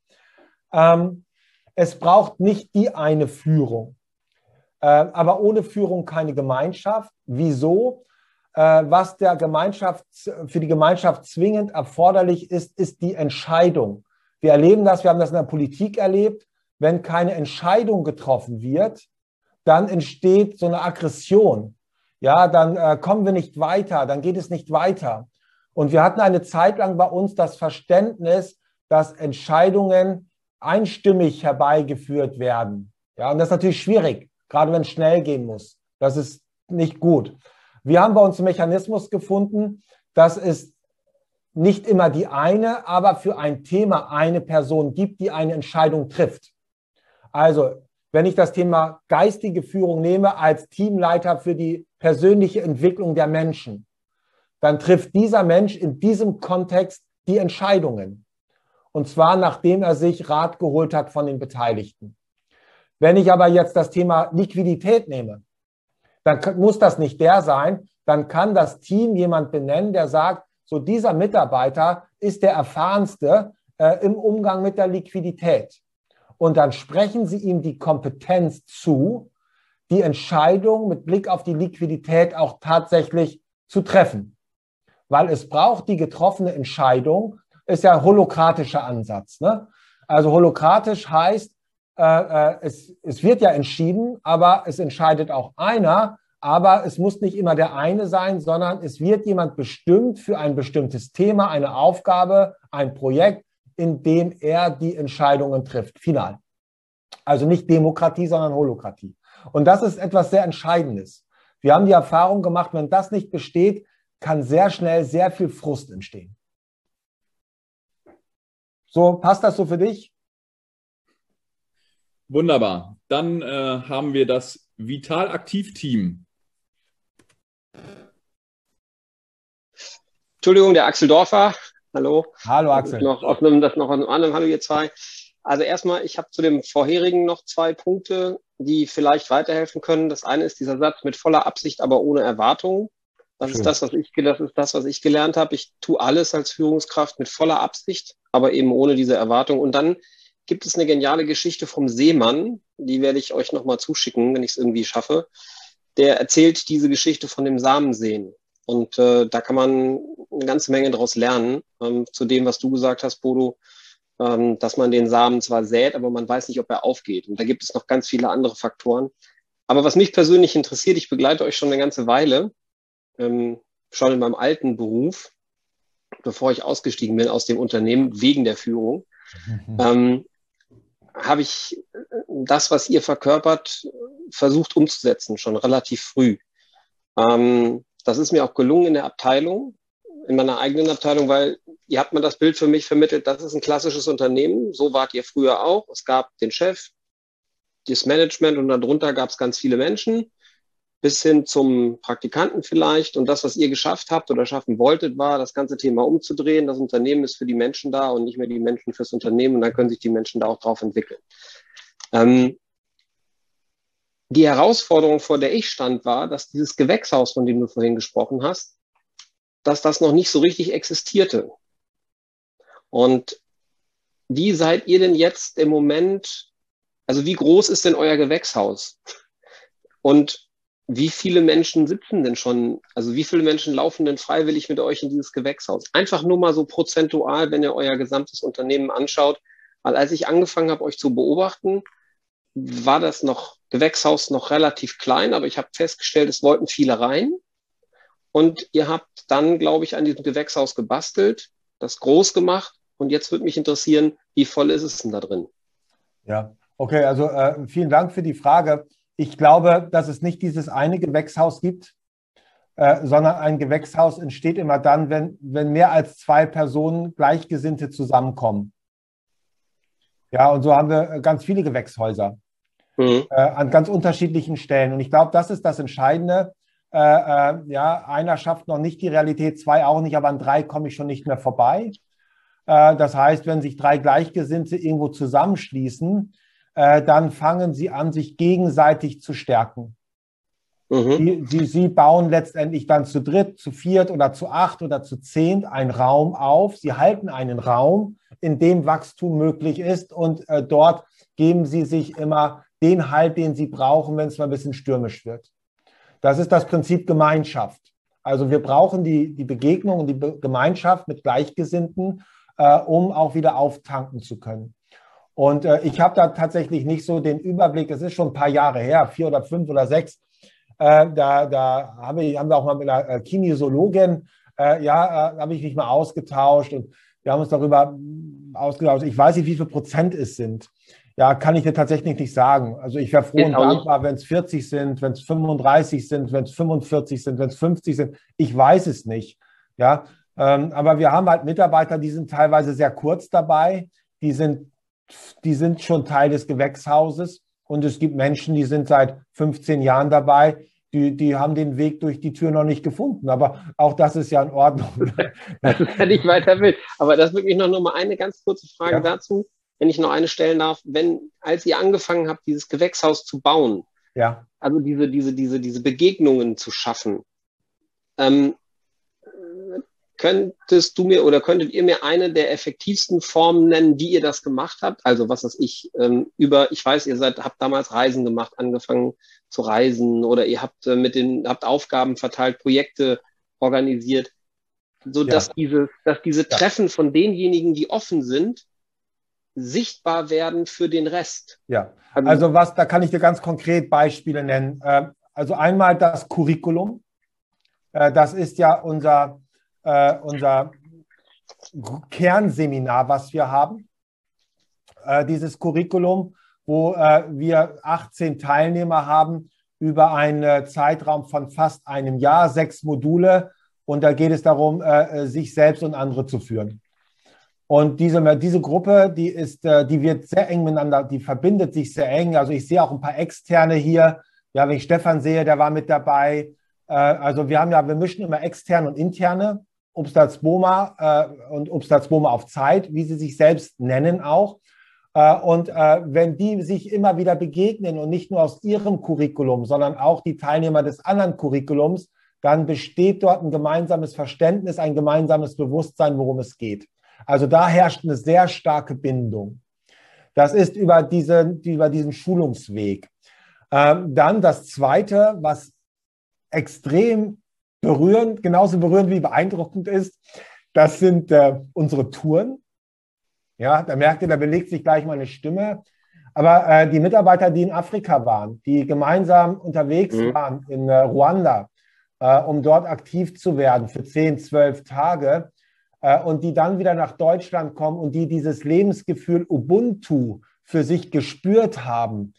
Es braucht nicht die eine Führung, aber ohne Führung keine Gemeinschaft. Wieso? Was für die Gemeinschaft zwingend erforderlich ist, ist die Entscheidung. Wir erleben das, wir haben das in der Politik erlebt. Wenn keine Entscheidung getroffen wird, dann entsteht so eine Aggression. Ja, dann kommen wir nicht weiter, dann geht es nicht weiter. Und wir hatten eine Zeit lang bei uns das Verständnis, dass Entscheidungen einstimmig herbeigeführt werden. Ja, und das ist natürlich schwierig, gerade wenn es schnell gehen muss. Das ist nicht gut. Wir haben bei uns einen Mechanismus gefunden, dass es nicht immer die eine, aber für ein Thema eine Person gibt, die eine Entscheidung trifft. Also, wenn ich das Thema geistige Führung nehme als Teamleiter für die persönliche Entwicklung der Menschen, dann trifft dieser Mensch in diesem Kontext die Entscheidungen. Und zwar, nachdem er sich Rat geholt hat von den Beteiligten. Wenn ich aber jetzt das Thema Liquidität nehme, dann muss das nicht der sein, dann kann das Team jemand benennen, der sagt, so dieser Mitarbeiter ist der Erfahrenste im Umgang mit der Liquidität. Und dann sprechen Sie ihm die Kompetenz zu, die Entscheidung mit Blick auf die Liquidität auch tatsächlich zu treffen. Weil es braucht die getroffene Entscheidung, ist ja ein holokratischer Ansatz. Ne? Also holokratisch heißt, es wird ja entschieden, aber es entscheidet auch einer. Aber es muss nicht immer der eine sein, sondern es wird jemand bestimmt für ein bestimmtes Thema, eine Aufgabe, ein Projekt, in dem er die Entscheidungen trifft, final. Also nicht Demokratie, sondern Holokratie. Und das ist etwas sehr Entscheidendes. Wir haben die Erfahrung gemacht, wenn das nicht besteht, kann sehr schnell sehr viel Frust entstehen. So, passt das so für dich? Wunderbar. Dann haben wir das Vital-Aktiv-Team. Entschuldigung, der Axel Dorfer. Hallo. Hallo Axel. Das noch auf einem anderen. Hallo ihr zwei. Also erstmal, ich habe zu dem vorherigen noch 2 Punkte, die vielleicht weiterhelfen können. Das eine ist dieser Satz mit voller Absicht, aber ohne Erwartung. Das ist das, was ich gelernt habe. Ich tue alles als Führungskraft mit voller Absicht, aber eben ohne diese Erwartung. Und dann gibt es eine geniale Geschichte vom Seemann, die werde ich euch nochmal zuschicken, wenn ich es irgendwie schaffe. Der erzählt diese Geschichte von dem Samensehen. Und da kann man eine ganze Menge daraus lernen, zu dem, was du gesagt hast, Bodo, dass man den Samen zwar sät, aber man weiß nicht, ob er aufgeht. Und da gibt es noch ganz viele andere Faktoren. Aber was mich persönlich interessiert, ich begleite euch schon eine ganze Weile, schon in meinem alten Beruf, bevor ich ausgestiegen bin aus dem Unternehmen wegen der Führung, habe ich das, was ihr verkörpert, versucht umzusetzen, schon relativ früh. Das ist mir auch gelungen in der Abteilung, in meiner eigenen Abteilung, weil ihr habt mir das Bild für mich vermittelt, das ist ein klassisches Unternehmen, so wart ihr früher auch. Es gab den Chef, das Management und darunter gab es ganz viele Menschen, bis hin zum Praktikanten vielleicht. Und das, was ihr geschafft habt oder schaffen wolltet, war, das ganze Thema umzudrehen. Das Unternehmen ist für die Menschen da und nicht mehr die Menschen fürs Unternehmen. Und dann können sich die Menschen da auch drauf entwickeln. Die Herausforderung, vor der ich stand, war, dass dieses Gewächshaus, von dem du vorhin gesprochen hast, dass das noch nicht so richtig existierte. Und wie seid ihr denn jetzt im Moment, also wie groß ist denn euer Gewächshaus? Und wie viele Menschen sitzen denn schon, also wie viele Menschen laufen denn freiwillig mit euch in dieses Gewächshaus? Einfach nur mal so prozentual, wenn ihr euer gesamtes Unternehmen anschaut. Weil als ich angefangen habe, euch zu beobachten, war das Gewächshaus noch relativ klein, aber ich habe festgestellt, es wollten viele rein. Und ihr habt dann, glaube ich, an diesem Gewächshaus gebastelt, das groß gemacht. Und jetzt würde mich interessieren, wie voll ist es denn da drin? Ja, okay, also vielen Dank für die Frage. Ich glaube, dass es nicht dieses eine Gewächshaus gibt, sondern ein Gewächshaus entsteht immer dann, wenn mehr als 2 Personen Gleichgesinnte zusammenkommen. Ja, und so haben wir ganz viele Gewächshäuser an ganz unterschiedlichen Stellen. Und ich glaube, das ist das Entscheidende. Ja, einer schafft noch nicht die Realität, 2 auch nicht, aber an 3 komme ich schon nicht mehr vorbei. Das heißt, wenn sich 3 Gleichgesinnte irgendwo zusammenschließen, dann fangen sie an, sich gegenseitig zu stärken. Sie bauen letztendlich dann zu 3, zu 4 oder zu 8 oder zu 10 einen Raum auf. Sie halten einen Raum, in dem Wachstum möglich ist und dort geben sie sich immer den Halt, den sie brauchen, wenn es mal ein bisschen stürmisch wird. Das ist das Prinzip Gemeinschaft. Also wir brauchen die Begegnung und die Gemeinschaft mit Gleichgesinnten, um auch wieder auftanken zu können. Und ich habe da tatsächlich nicht so den Überblick, das ist schon ein paar Jahre her, 4 oder 5 oder 6, da haben wir auch mal mit einer Kinesiologin, habe ich mich mal ausgetauscht und wir haben uns darüber ausgetauscht. Ich weiß nicht, wie viel Prozent es sind. Ja, kann ich dir tatsächlich nicht sagen. Also ich wäre froh und dankbar, wenn es 40 sind, wenn es 35 sind, wenn es 45 sind, wenn es 50 sind. Ich weiß es nicht. Ja, aber wir haben halt Mitarbeiter, die sind teilweise sehr kurz dabei. Die sind schon Teil des Gewächshauses. Und es gibt Menschen, die sind seit 15 Jahren dabei. Die haben den Weg durch die Tür noch nicht gefunden. Aber auch das ist ja in Ordnung. Das ist ja nicht weiter wild. Aber das wirklich noch mal eine ganz kurze Frage dazu, wenn ich noch eine stellen darf. Als ihr angefangen habt, dieses Gewächshaus zu bauen, also diese Begegnungen zu schaffen, könntet ihr mir eine der effektivsten Formen nennen, wie ihr das gemacht habt? Also was weiß ich, ich weiß, habt damals Reisen gemacht, angefangen zu reisen oder ihr habt habt Aufgaben verteilt, Projekte organisiert, so dass diese Treffen von denjenigen, die offen sind, sichtbar werden für den Rest? Ja, also da kann ich dir ganz konkret Beispiele nennen. Also einmal das Curriculum. Das ist ja unser Kernseminar, was wir haben. Dieses Curriculum, wo wir 18 Teilnehmer haben über einen Zeitraum von fast einem Jahr, 6 Module. Und da geht es darum, sich selbst und andere zu führen. Und diese Gruppe, die wird sehr eng miteinander, die verbindet sich sehr eng. Also ich sehe auch ein paar Externe hier. Ja, wenn ich Stefan sehe, der war mit dabei. Also wir mischen immer externe und interne. Upstalsbohmer und Upstalsbohmer auf Zeit, wie sie sich selbst nennen auch. Und wenn die sich immer wieder begegnen und nicht nur aus ihrem Curriculum, sondern auch die Teilnehmer des anderen Curriculums, dann besteht dort ein gemeinsames Verständnis, ein gemeinsames Bewusstsein, worum es geht. Also da herrscht eine sehr starke Bindung. Das ist über diesen Schulungsweg. Dann das Zweite, was extrem berührend, genauso berührend wie beeindruckend ist, das sind unsere Touren. Ja, da merkt ihr, da belegt sich gleich meine Stimme. Aber die Mitarbeiter, die in Afrika waren, die gemeinsam unterwegs waren in Ruanda, um dort aktiv zu werden für 10, 12 Tage und die dann wieder nach Deutschland kommen und die dieses Lebensgefühl Ubuntu für sich gespürt haben,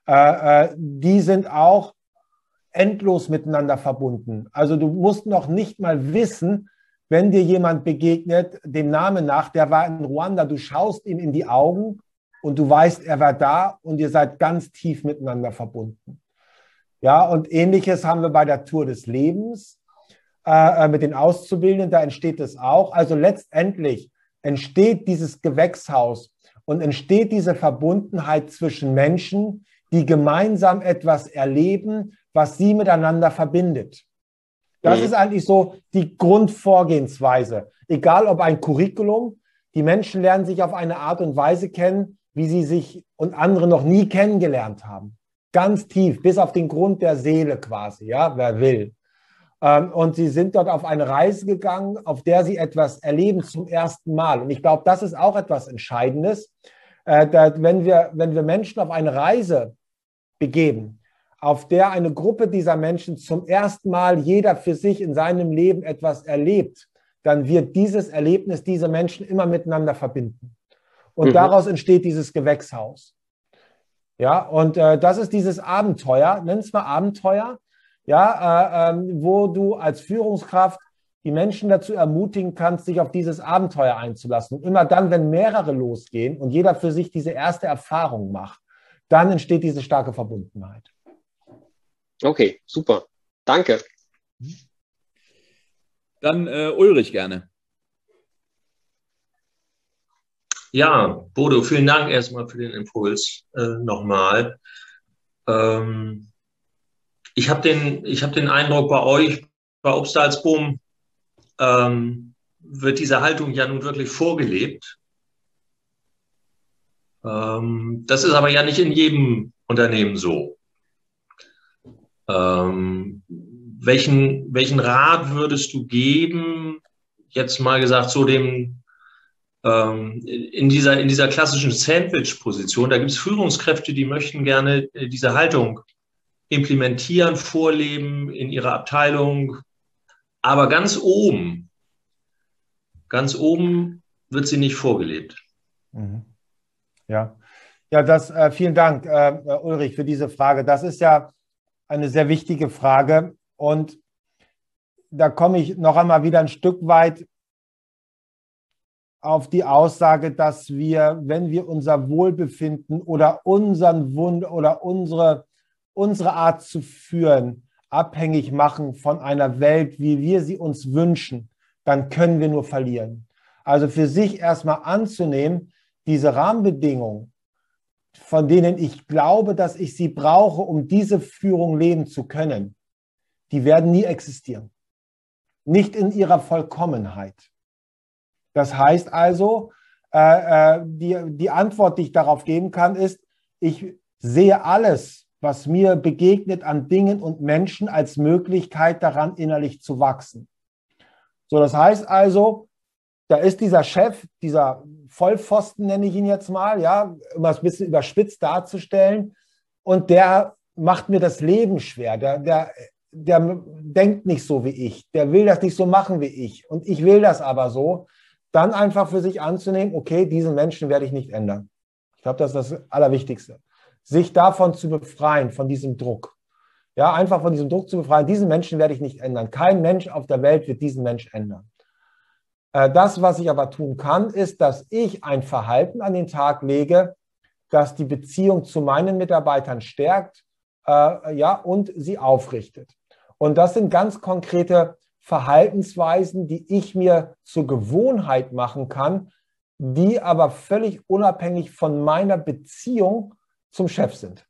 die sind auch endlos miteinander verbunden. Also du musst noch nicht mal wissen, wenn dir jemand begegnet, dem Namen nach, der war in Ruanda, du schaust ihm in die Augen und du weißt, er war da und ihr seid ganz tief miteinander verbunden. Ja, und Ähnliches haben wir bei der Tour des Lebens mit den Auszubildenden, da entsteht es auch. Also letztendlich entsteht dieses Gewächshaus und entsteht diese Verbundenheit zwischen Menschen, die gemeinsam etwas erleben, was sie miteinander verbindet. Das ist eigentlich so die Grundvorgehensweise. Egal ob ein Curriculum, die Menschen lernen sich auf eine Art und Weise kennen, wie sie sich und andere noch nie kennengelernt haben. Ganz tief, bis auf den Grund der Seele quasi, ja, wer will. Und sie sind dort auf eine Reise gegangen, auf der sie etwas erleben zum ersten Mal. Und ich glaube, das ist auch etwas Entscheidendes, wenn wir Menschen auf eine Reise begeben, auf der eine Gruppe dieser Menschen zum ersten Mal jeder für sich in seinem Leben etwas erlebt, dann wird dieses Erlebnis diese Menschen immer miteinander verbinden. Und daraus entsteht dieses Gewächshaus. Ja, und das ist dieses Abenteuer, nenn es mal Abenteuer, ja, wo du als Führungskraft die Menschen dazu ermutigen kannst, sich auf dieses Abenteuer einzulassen. Und immer dann, wenn mehrere losgehen und jeder für sich diese erste Erfahrung macht, dann entsteht diese starke Verbundenheit. Okay, super. Danke. Dann Ulrich gerne. Ja, Bodo, vielen Dank erstmal für den Impuls nochmal. Ich habe den Eindruck, bei euch, bei Upstalsboom, wird diese Haltung ja nun wirklich vorgelebt. Das ist aber ja nicht in jedem Unternehmen so. Welchen Rat würdest du geben, jetzt mal gesagt, so dem in dieser klassischen Sandwich-Position, da gibt es Führungskräfte, die möchten gerne diese Haltung implementieren, vorleben in ihrer Abteilung, aber ganz oben wird sie nicht vorgelebt. Ja, vielen Dank, Ulrich, für diese Frage. Das ist ja eine sehr wichtige Frage und da komme ich noch einmal wieder ein Stück weit auf die Aussage, dass wir, wenn wir unser Wohlbefinden oder unseren Wunsch oder unsere Art zu führen abhängig machen von einer Welt, wie wir sie uns wünschen, dann können wir nur verlieren. Also für sich erstmal anzunehmen, diese Rahmenbedingungen, von denen ich glaube, dass ich sie brauche, um diese Führung leben zu können, die werden nie existieren. Nicht in ihrer Vollkommenheit. Das heißt also, die Antwort, die ich darauf geben kann, ist, ich sehe alles, was mir begegnet an Dingen und Menschen als Möglichkeit daran, innerlich zu wachsen. So, das heißt also, da ist dieser Chef, dieser Vollpfosten, nenne ich ihn jetzt mal, ja, um das ein bisschen überspitzt darzustellen, und der macht mir das Leben schwer. Der denkt nicht so wie ich, der will das nicht so machen wie ich und ich will das aber so. Dann einfach für sich anzunehmen, okay, diesen Menschen werde ich nicht ändern. Ich glaube, das ist das Allerwichtigste. Sich davon zu befreien, von diesem Druck. Ja, einfach von diesem Druck zu befreien, diesen Menschen werde ich nicht ändern. Kein Mensch auf der Welt wird diesen Mensch ändern. Das, was ich aber tun kann, ist, dass ich ein Verhalten an den Tag lege, das die Beziehung zu meinen Mitarbeitern stärkt, ja, und sie aufrichtet. Und das sind ganz konkrete Verhaltensweisen, die ich mir zur Gewohnheit machen kann, die aber völlig unabhängig von meiner Beziehung zum Chef sind.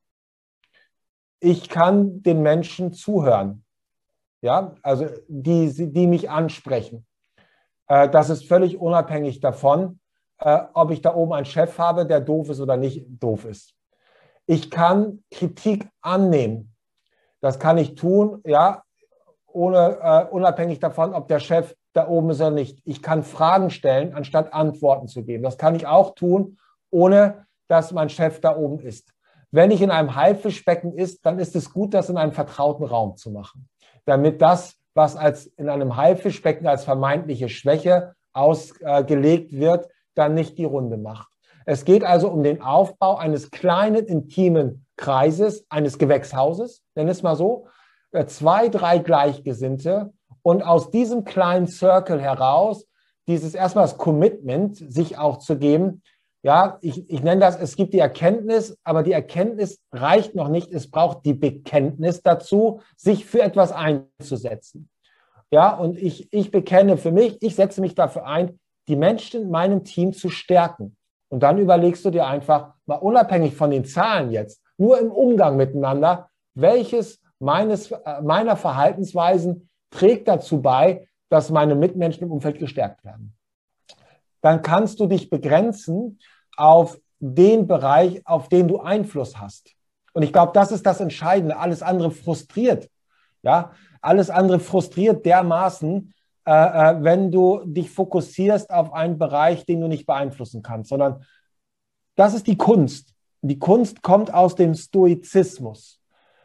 Ich kann den Menschen zuhören, ja, also die mich ansprechen. Das ist völlig unabhängig davon, ob ich da oben einen Chef habe, der doof ist oder nicht doof ist. Ich kann Kritik annehmen. Das kann ich tun, ja, unabhängig davon, ob der Chef da oben ist oder nicht. Ich kann Fragen stellen, anstatt Antworten zu geben. Das kann ich auch tun, ohne dass mein Chef da oben ist. Wenn ich in einem Haifischbecken ist, dann ist es gut, das in einem vertrauten Raum zu machen, damit das, was in einem Haifischbecken als vermeintliche Schwäche ausgelegt wird, dann nicht die Runde macht. Es geht also um den Aufbau eines kleinen, intimen Kreises, eines Gewächshauses, nenn es mal so, 2, 3 Gleichgesinnte, und aus diesem kleinen Circle heraus, erstmal das Commitment, sich auch zu geben, ja, ich nenne das, es gibt die Erkenntnis, aber die Erkenntnis reicht noch nicht. Es braucht die Bekenntnis dazu, sich für etwas einzusetzen. Ja, und ich bekenne für mich, ich setze mich dafür ein, die Menschen in meinem Team zu stärken. Und dann überlegst du dir einfach, mal unabhängig von den Zahlen jetzt, nur im Umgang miteinander, welches meiner Verhaltensweisen trägt dazu bei, dass meine Mitmenschen im Umfeld gestärkt werden. Dann kannst du dich begrenzen auf den Bereich, auf den du Einfluss hast. Und ich glaube, das ist das Entscheidende. Alles andere frustriert. Ja? Alles andere frustriert dermaßen, wenn du dich fokussierst auf einen Bereich, den du nicht beeinflussen kannst, sondern das ist die Kunst. Die Kunst kommt aus dem Stoizismus.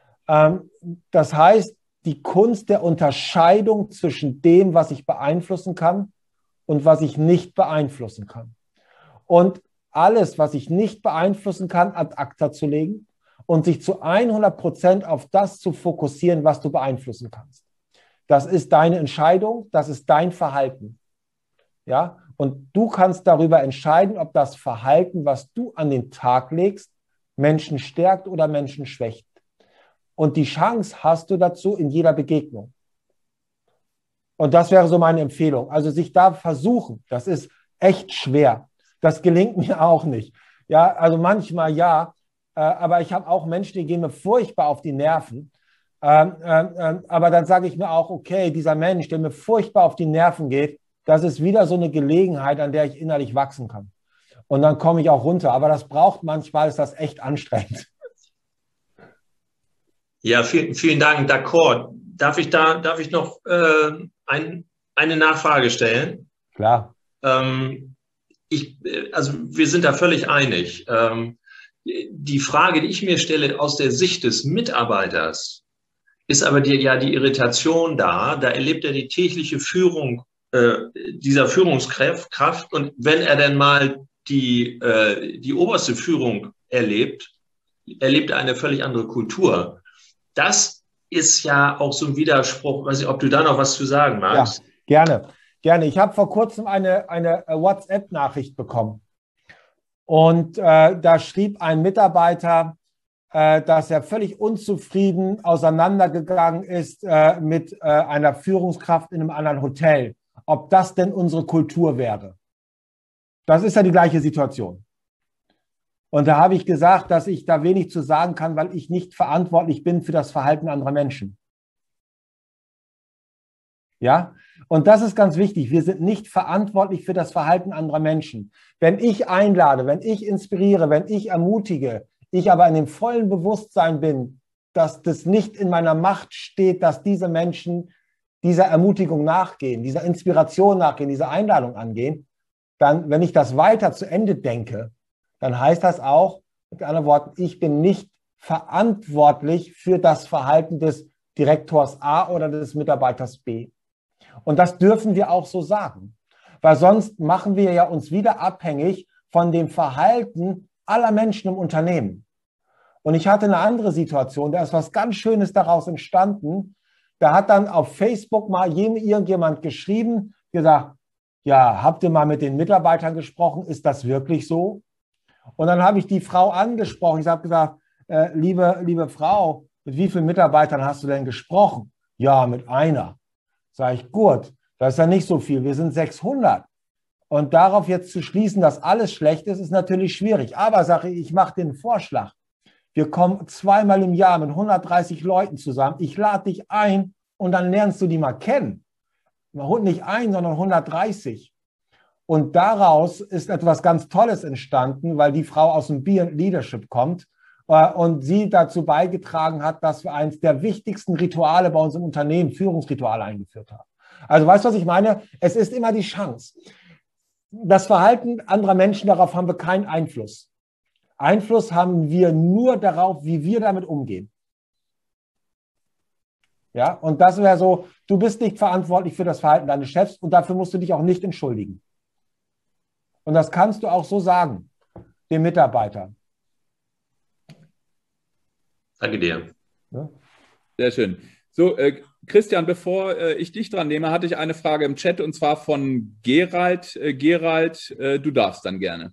Das heißt, die Kunst der Unterscheidung zwischen dem, was ich beeinflussen kann und was ich nicht beeinflussen kann. Und alles, was ich nicht beeinflussen kann, ad acta zu legen und sich zu 100% auf das zu fokussieren, was du beeinflussen kannst. Das ist deine Entscheidung, das ist dein Verhalten. Ja? Und du kannst darüber entscheiden, ob das Verhalten, was du an den Tag legst, Menschen stärkt oder Menschen schwächt. Und die Chance hast du dazu in jeder Begegnung. Und das wäre so meine Empfehlung. Also sich da versuchen, das ist echt schwer. Das gelingt mir auch nicht. Ja, also manchmal ja, aber ich habe auch Menschen, die gehen mir furchtbar auf die Nerven. Aber dann sage ich mir auch, okay, dieser Mensch, der mir furchtbar auf die Nerven geht, das ist wieder so eine Gelegenheit, an der ich innerlich wachsen kann. Und dann komme ich auch runter. Aber das braucht manchmal, ist das echt anstrengend. Ja, vielen Dank, d'accord. Darf ich noch eine Nachfrage stellen? Klar. Also wir sind da völlig einig. Die Frage, die ich mir stelle aus der Sicht des Mitarbeiters, ist aber die Irritation da. Da erlebt er die tägliche Führung dieser Führungskraft, und wenn er dann mal die oberste Führung erlebt er eine völlig andere Kultur. Das ist ja auch so ein Widerspruch. Weiß nicht, ob du da noch was zu sagen magst. Ja, gerne. Ich habe vor kurzem eine WhatsApp-Nachricht bekommen. Und da schrieb ein Mitarbeiter, dass er völlig unzufrieden auseinandergegangen ist mit einer Führungskraft in einem anderen Hotel. Ob das denn unsere Kultur wäre. Das ist ja die gleiche Situation. Und da habe ich gesagt, dass ich da wenig zu sagen kann, weil ich nicht verantwortlich bin für das Verhalten anderer Menschen. Ja, und das ist ganz wichtig. Wir sind nicht verantwortlich für das Verhalten anderer Menschen. Wenn ich einlade, wenn ich inspiriere, wenn ich ermutige, ich aber in dem vollen Bewusstsein bin, dass das nicht in meiner Macht steht, dass diese Menschen dieser Ermutigung nachgehen, dieser Inspiration nachgehen, dieser Einladung angehen, dann, wenn ich das weiter zu Ende denke, dann heißt das auch, mit anderen Worten, ich bin nicht verantwortlich für das Verhalten des Direktors A oder des Mitarbeiters B. Und das dürfen wir auch so sagen, weil sonst machen wir ja uns wieder abhängig von dem Verhalten aller Menschen im Unternehmen. Und ich hatte eine andere Situation, da ist was ganz Schönes daraus entstanden. Da hat dann auf Facebook mal irgendjemand geschrieben, gesagt, ja, habt ihr mal mit den Mitarbeitern gesprochen? Ist das wirklich so? Und dann habe ich die Frau angesprochen. Ich habe gesagt, liebe Frau, mit wie vielen Mitarbeitern hast du denn gesprochen? Ja, mit einer. Sage ich, gut, das ist ja nicht so viel. Wir sind 600. Und darauf jetzt zu schließen, dass alles schlecht ist, ist natürlich schwierig. Aber sage ich mache den Vorschlag. Wir kommen zweimal im Jahr mit 130 Leuten zusammen. Ich lade dich ein und dann lernst du die mal kennen. Nicht ein, sondern 130. Und daraus ist etwas ganz Tolles entstanden, weil die Frau aus dem Be and Leadership kommt und sie dazu beigetragen hat, dass wir eines der wichtigsten Rituale bei uns im Unternehmen, Führungsrituale, eingeführt haben. Also weißt du, was ich meine? Es ist immer die Chance. Das Verhalten anderer Menschen, darauf haben wir keinen Einfluss. Einfluss haben wir nur darauf, wie wir damit umgehen. Ja, und das wäre so, du bist nicht verantwortlich für das Verhalten deines Chefs und dafür musst du dich auch nicht entschuldigen. Und das kannst du auch so sagen, dem Mitarbeiter. Danke dir. Ja? Sehr schön. So, Christian, bevor ich dich dran nehme, hatte ich eine Frage im Chat und zwar von Gerald. Gerald, du darfst dann gerne.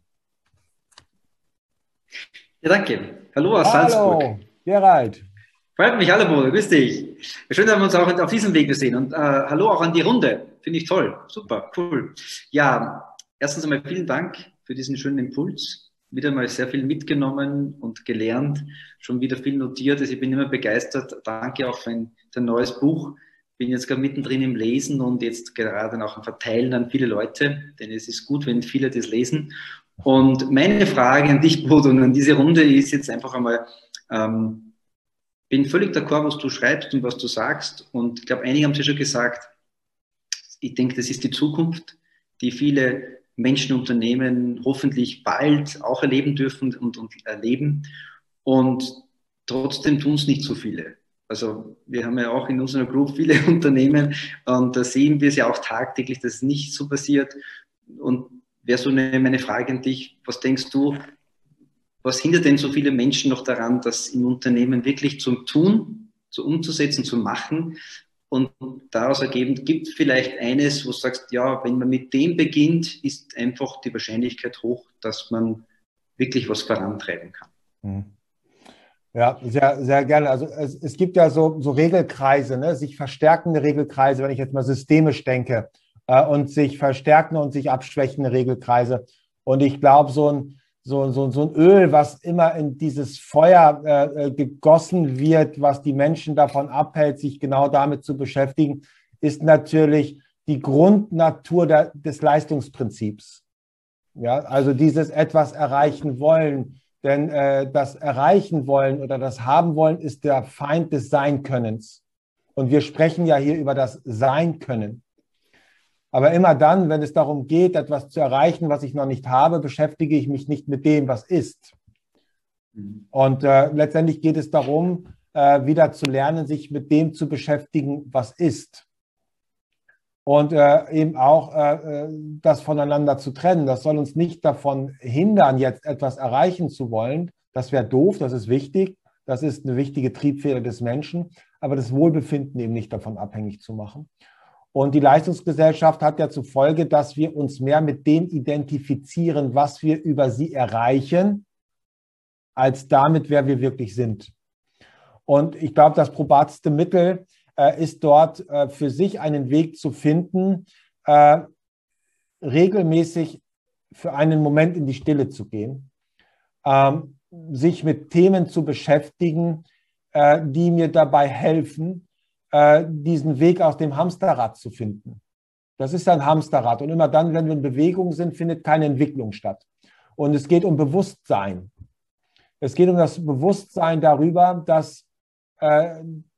Ja, danke. Hallo aus Salzburg. Hallo, Gerald. Freut mich, hallo Bruder, grüß dich. Schön, dass wir uns auch auf diesem Weg gesehen. Und hallo auch an die Runde. Finde ich toll. Super, cool. Ja, erstens einmal vielen Dank für diesen schönen Impuls. Wieder mal sehr viel mitgenommen und gelernt. Schon wieder viel notiert. Also ich bin immer begeistert. Danke auch für dein neues Buch. Bin jetzt gerade mittendrin im Lesen und jetzt gerade auch im Verteilen an viele Leute. Denn es ist gut, wenn viele das lesen. Und meine Frage an dich, Bruder, und an diese Runde ist jetzt einfach einmal, bin völlig d'accord, was du schreibst und was du sagst. Und ich glaube, einige haben es ja schon gesagt. Ich denke, das ist die Zukunft, die viele Menschen, Unternehmen hoffentlich bald auch erleben dürfen und erleben. Und trotzdem tun es nicht so viele. Also wir haben ja auch in unserer Group viele Unternehmen und da sehen wir es ja auch tagtäglich, dass es nicht so passiert. Und wäre so meine Frage an dich, was denkst du, was hindert denn so viele Menschen noch daran, das im Unternehmen wirklich zum Tun, umzusetzen, zu machen? Und daraus ergebend gibt es vielleicht eines, wo du sagst, ja, wenn man mit dem beginnt, ist einfach die Wahrscheinlichkeit hoch, dass man wirklich was vorantreiben kann. Ja, sehr, sehr gerne. Also es gibt ja so Regelkreise, ne? Sich verstärkende Regelkreise, wenn ich jetzt mal systemisch denke, und sich verstärkende und sich abschwächende Regelkreise. Und ich glaube, so ein Öl, was immer in dieses Feuer gegossen wird, was die Menschen davon abhält, sich genau damit zu beschäftigen, ist natürlich die Grundnatur des Leistungsprinzips. Ja, also dieses etwas erreichen wollen, denn das Erreichen wollen oder das Haben wollen ist der Feind des Sein-Könnens. Und wir sprechen ja hier über das Sein-Können. Aber immer dann, wenn es darum geht, etwas zu erreichen, was ich noch nicht habe, beschäftige ich mich nicht mit dem, was ist. Und letztendlich geht es darum, wieder zu lernen, sich mit dem zu beschäftigen, was ist. Und eben auch das voneinander zu trennen. Das soll uns nicht davon hindern, jetzt etwas erreichen zu wollen. Das wäre doof, das ist wichtig. Das ist eine wichtige Triebfeder des Menschen. Aber das Wohlbefinden eben nicht davon abhängig zu machen. Und die Leistungsgesellschaft hat ja zur Folge, dass wir uns mehr mit dem identifizieren, was wir über sie erreichen, als damit, wer wir wirklich sind. Und ich glaube, das probateste Mittel ist dort für sich einen Weg zu finden, regelmäßig für einen Moment in die Stille zu gehen, sich mit Themen zu beschäftigen, die mir dabei helfen, diesen Weg aus dem Hamsterrad zu finden. Das ist ein Hamsterrad. Und immer dann, wenn wir in Bewegung sind, findet keine Entwicklung statt. Und es geht um Bewusstsein. Es geht um das Bewusstsein darüber, dass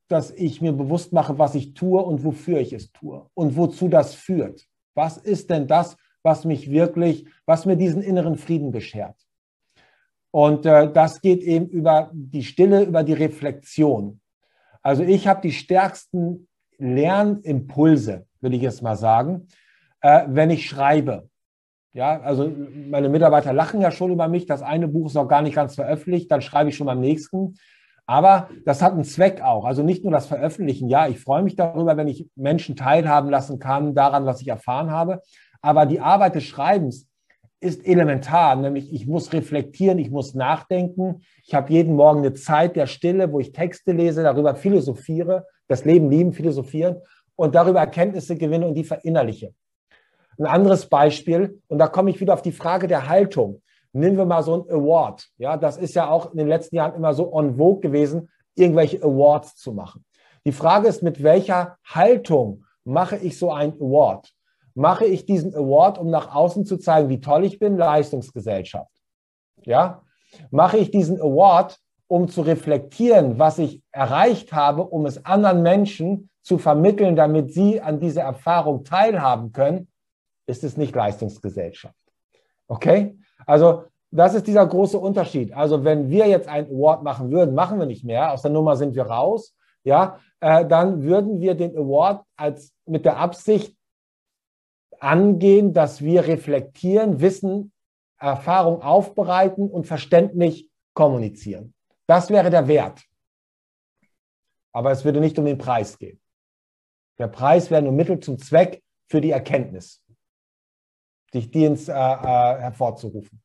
dass ich mir bewusst mache, was ich tue und wofür ich es tue und wozu das führt. Was ist denn das, was mir diesen inneren Frieden beschert? Und das geht eben über die Stille, über die Reflexion. Also ich habe die stärksten Lernimpulse, würde ich jetzt mal sagen, wenn ich schreibe. Ja, also meine Mitarbeiter lachen ja schon über mich. Das eine Buch ist noch gar nicht ganz veröffentlicht, dann schreibe ich schon beim nächsten. Aber das hat einen Zweck auch. Also nicht nur das Veröffentlichen. Ja, ich freue mich darüber, wenn ich Menschen teilhaben lassen kann, daran, was ich erfahren habe. Aber die Arbeit des Schreibens ist elementar, nämlich ich muss reflektieren, ich muss nachdenken. Ich habe jeden Morgen eine Zeit der Stille, wo ich Texte lese, darüber philosophiere, das Leben lieben, philosophieren und darüber Erkenntnisse gewinne und die verinnerliche. Ein anderes Beispiel, und da komme ich wieder auf die Frage der Haltung. Nehmen wir mal so ein Award. Ja, das ist ja auch in den letzten Jahren immer so en vogue gewesen, irgendwelche Awards zu machen. Die Frage ist, mit welcher Haltung mache ich so ein Award? Mache ich diesen Award, um nach außen zu zeigen, wie toll ich bin, Leistungsgesellschaft? Ja? Mache ich diesen Award, um zu reflektieren, was ich erreicht habe, um es anderen Menschen zu vermitteln, damit sie an dieser Erfahrung teilhaben können? Ist es nicht Leistungsgesellschaft. Okay? Also das ist dieser große Unterschied. Also wenn wir jetzt einen Award machen würden, machen wir nicht mehr, aus der Nummer sind wir raus, ja, dann würden wir den Award mit der Absicht angehen, dass wir reflektieren, Wissen, Erfahrung aufbereiten und verständlich kommunizieren. Das wäre der Wert. Aber es würde nicht um den Preis gehen. Der Preis wäre nur Mittel zum Zweck für die Erkenntnis, sich die hervorzurufen.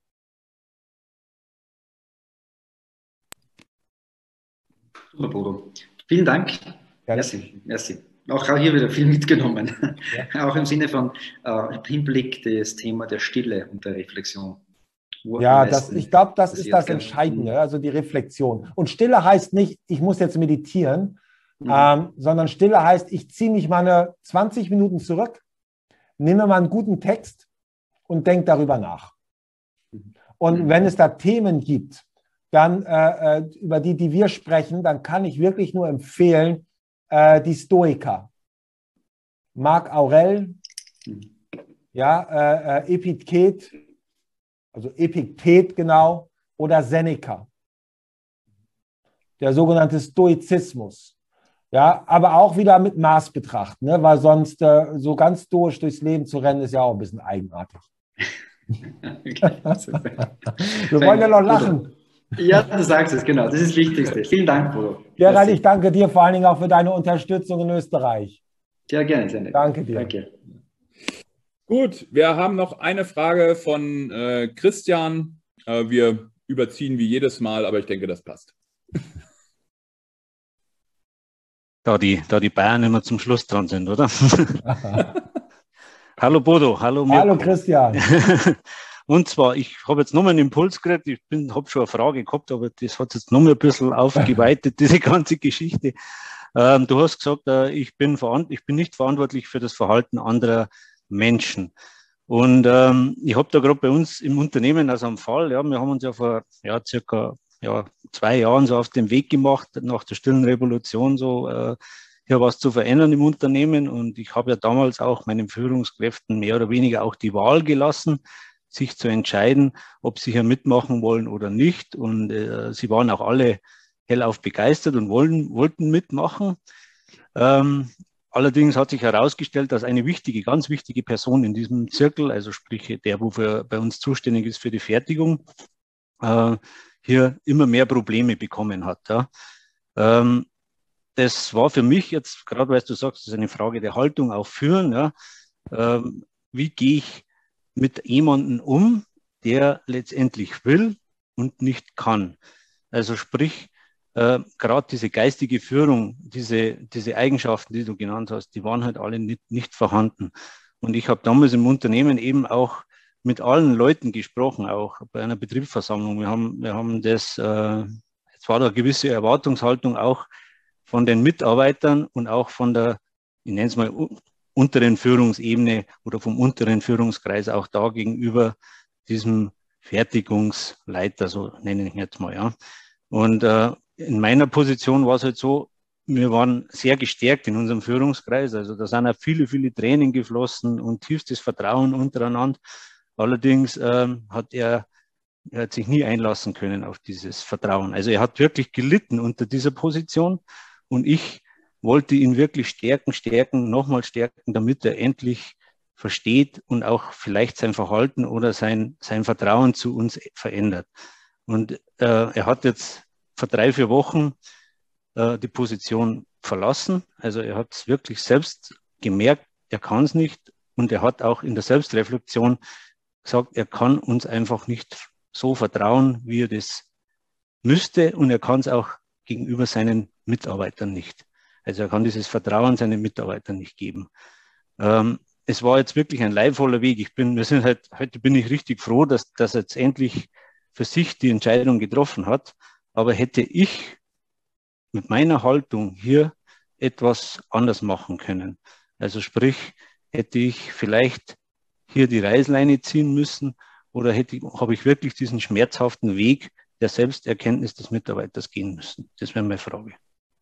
Super, Bodo. Vielen Dank. Merci. Merci. Auch hier wieder viel mitgenommen. Ja. Auch im Sinne von Hinblick des Thema der Stille und der Reflexion. Ja, ich glaube, das ist das Entscheidende, also die Reflexion. Und Stille heißt nicht, ich muss jetzt meditieren, sondern Stille heißt, ich ziehe mich mal 20 Minuten zurück, nehme mal einen guten Text und denke darüber nach. Und wenn es da Themen gibt, dann über die wir sprechen, dann kann ich wirklich nur empfehlen, die Stoiker. Marc Aurel, ja, Epiktet, also Epiktet genau, oder Seneca. Der sogenannte Stoizismus. Ja, aber auch wieder mit Maß betrachten, ne? Weil sonst so ganz stoisch durchs Leben zu rennen, ist ja auch ein bisschen eigenartig. Wir wollen ja noch lachen. Ja, du sagst es, genau. Das ist das Wichtigste. Vielen Dank, Bodo. Gerald, ich danke dir vor allen Dingen auch für deine Unterstützung in Österreich. Ja, gerne, sehr nett. Danke dir. Danke. Gut, wir haben noch eine Frage von Christian. Wir überziehen wie jedes Mal, aber ich denke, das passt. Da die Bayern immer zum Schluss dran sind, oder? Hallo Bodo, hallo Mirko. Hallo Christian. Und zwar, ich habe jetzt nochmal einen Impuls gekriegt, habe schon eine Frage gehabt, aber das hat jetzt nochmal ein bisschen aufgeweitet, diese ganze Geschichte. Du hast gesagt, ich bin nicht verantwortlich für das Verhalten anderer Menschen. Und ich habe da gerade bei uns im Unternehmen also einen Fall, ja, wir haben uns ja vor circa 2 Jahren so auf den Weg gemacht, nach der stillen Revolution so hier was zu verändern im Unternehmen. Und ich habe ja damals auch meinen Führungskräften mehr oder weniger auch die Wahl gelassen, sich zu entscheiden, ob sie hier mitmachen wollen oder nicht. Und sie waren auch alle hellauf begeistert und wollten mitmachen. Allerdings hat sich herausgestellt, dass eine ganz wichtige Person in diesem Zirkel, also sprich der, wofür bei uns zuständig ist für die Fertigung, hier immer mehr Probleme bekommen hat. Ja. Das war für mich jetzt, gerade weil du sagst, das ist eine Frage der Haltung auch führen. Ja. Wie gehe ich mit jemandem um, der letztendlich will und nicht kann? Also sprich, gerade diese geistige Führung, diese Eigenschaften, die du genannt hast, die waren halt alle nicht vorhanden. Und ich habe damals im Unternehmen eben auch mit allen Leuten gesprochen, auch bei einer Betriebsversammlung. Wir haben das, es war da eine gewisse Erwartungshaltung auch von den Mitarbeitern und auch von der, ich nenne es mal, unteren Führungsebene oder vom unteren Führungskreis auch da gegenüber diesem Fertigungsleiter, so nenne ich ihn jetzt mal, ja. Und in meiner Position war es halt so, wir waren sehr gestärkt in unserem Führungskreis. Also da sind auch viele, viele Tränen geflossen und tiefstes Vertrauen untereinander. Allerdings hat er hat sich nie einlassen können auf dieses Vertrauen. Also er hat wirklich gelitten unter dieser Position und ich wollte ihn wirklich stärken, nochmal stärken, damit er endlich versteht und auch vielleicht sein Verhalten oder sein Vertrauen zu uns verändert. Und er hat jetzt vor 3-4 Wochen die Position verlassen. Also er hat es wirklich selbst gemerkt, er kann es nicht und er hat auch in der Selbstreflexion gesagt, er kann uns einfach nicht so vertrauen, wie er das müsste und er kann es auch gegenüber seinen Mitarbeitern nicht. Also er kann dieses Vertrauen seinen Mitarbeitern nicht geben. Es war jetzt wirklich ein leidvoller Weg. Heute bin ich richtig froh, dass er jetzt endlich für sich die Entscheidung getroffen hat. Aber hätte ich mit meiner Haltung hier etwas anders machen können, also sprich, hätte ich vielleicht hier die Reißleine ziehen müssen oder habe ich wirklich diesen schmerzhaften Weg der Selbsterkenntnis des Mitarbeiters gehen müssen? Das wäre meine Frage.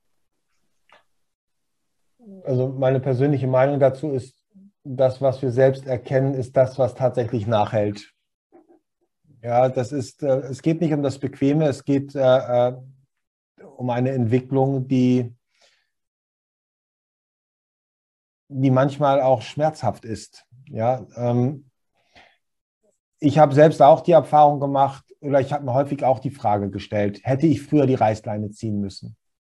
Also meine persönliche Meinung dazu ist, das, was wir selbst erkennen, ist das, was tatsächlich nachhält. Ja, es geht nicht um das Bequeme, es geht um eine Entwicklung, die manchmal auch schmerzhaft ist. Ja, ich habe selbst auch die Erfahrung gemacht, oder ich habe mir häufig auch die Frage gestellt, hätte ich früher die Reißleine ziehen müssen?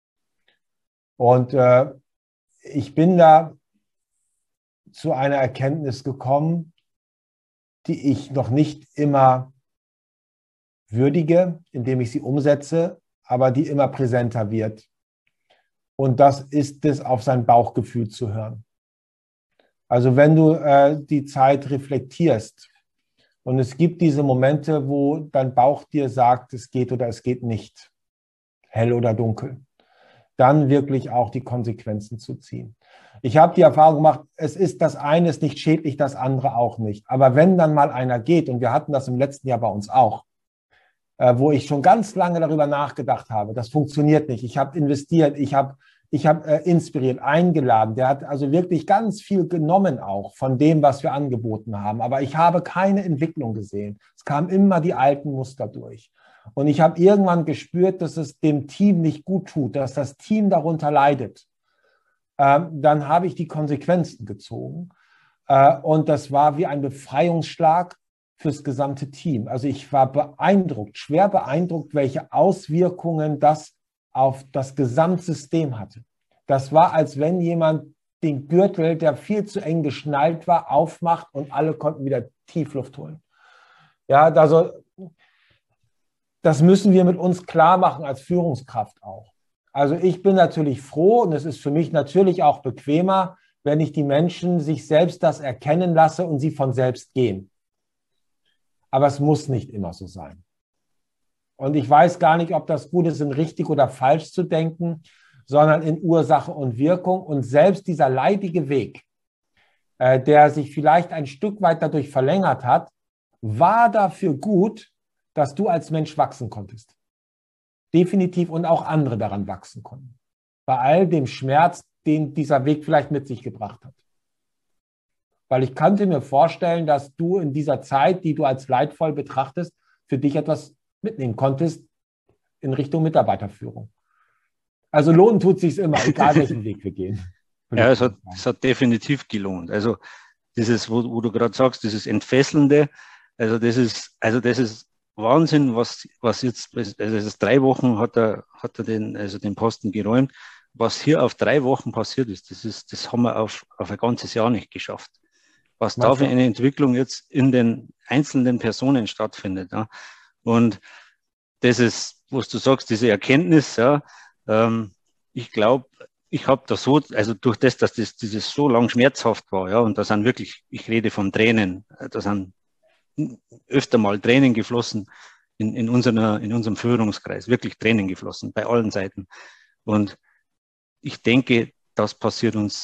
Und ich bin da zu einer Erkenntnis gekommen, die ich noch nicht immer würdige, indem ich sie umsetze, aber die immer präsenter wird. Und das ist es, auf sein Bauchgefühl zu hören. Also wenn du die Zeit reflektierst und es gibt diese Momente, wo dein Bauch dir sagt, es geht oder es geht nicht, hell oder dunkel, dann wirklich auch die Konsequenzen zu ziehen. Ich habe die Erfahrung gemacht, es ist das eine ist nicht schädlich, das andere auch nicht. Aber wenn dann mal einer geht, und wir hatten das im letzten Jahr bei uns auch, wo ich schon ganz lange darüber nachgedacht habe, das funktioniert nicht. Ich habe investiert, ich habe inspiriert, eingeladen. Der hat also wirklich ganz viel genommen auch von dem, was wir angeboten haben. Aber ich habe keine Entwicklung gesehen. Es kamen immer die alten Muster durch. Und ich habe irgendwann gespürt, dass es dem Team nicht gut tut, dass das Team darunter leidet. Dann habe ich die Konsequenzen gezogen. Und das war wie ein Befreiungsschlag fürs gesamte Team. Also ich war beeindruckt, schwer beeindruckt, welche Auswirkungen das auf das Gesamtsystem hatte. Das war, als wenn jemand den Gürtel, der viel zu eng geschnallt war, aufmacht und alle konnten wieder Tiefluft holen. Ja, also das müssen wir mit uns klar machen als Führungskraft auch. Also ich bin natürlich froh und es ist für mich natürlich auch bequemer, wenn ich die Menschen sich selbst das erkennen lasse und sie von selbst gehen. Aber es muss nicht immer so sein. Und ich weiß gar nicht, ob das gut ist, in richtig oder falsch zu denken, sondern in Ursache und Wirkung. Und selbst dieser leidige Weg, der sich vielleicht ein Stück weit dadurch verlängert hat, war dafür gut, dass du als Mensch wachsen konntest. Definitiv und auch andere daran wachsen konnten. Bei all dem Schmerz, den dieser Weg vielleicht mit sich gebracht hat. Weil ich könnte mir vorstellen, dass du in dieser Zeit, die du als leidvoll betrachtest, für dich etwas mitnehmen konntest in Richtung Mitarbeiterführung. Also lohnen tut es sich immer, egal welchen Weg wir gehen. Ja, es hat definitiv gelohnt. Also dieses, wo du gerade sagst, dieses Entfesselnde, also das ist Wahnsinn, was jetzt, also das ist 3 Wochen hat er den Posten geräumt. Was hier auf 3 Wochen passiert ist, das haben wir auf ein ganzes Jahr nicht geschafft. Was da für eine Entwicklung jetzt in den einzelnen Personen stattfindet. Ja. Und das ist, was du sagst, diese Erkenntnis, ja, ich glaube, ich habe da so, also durch das, dass dieses so lang schmerzhaft war, ja, und da sind wirklich, ich rede von Tränen, da sind öfter mal Tränen geflossen in unserem Führungskreis, wirklich Tränen geflossen, bei allen Seiten. Und ich denke, das passiert uns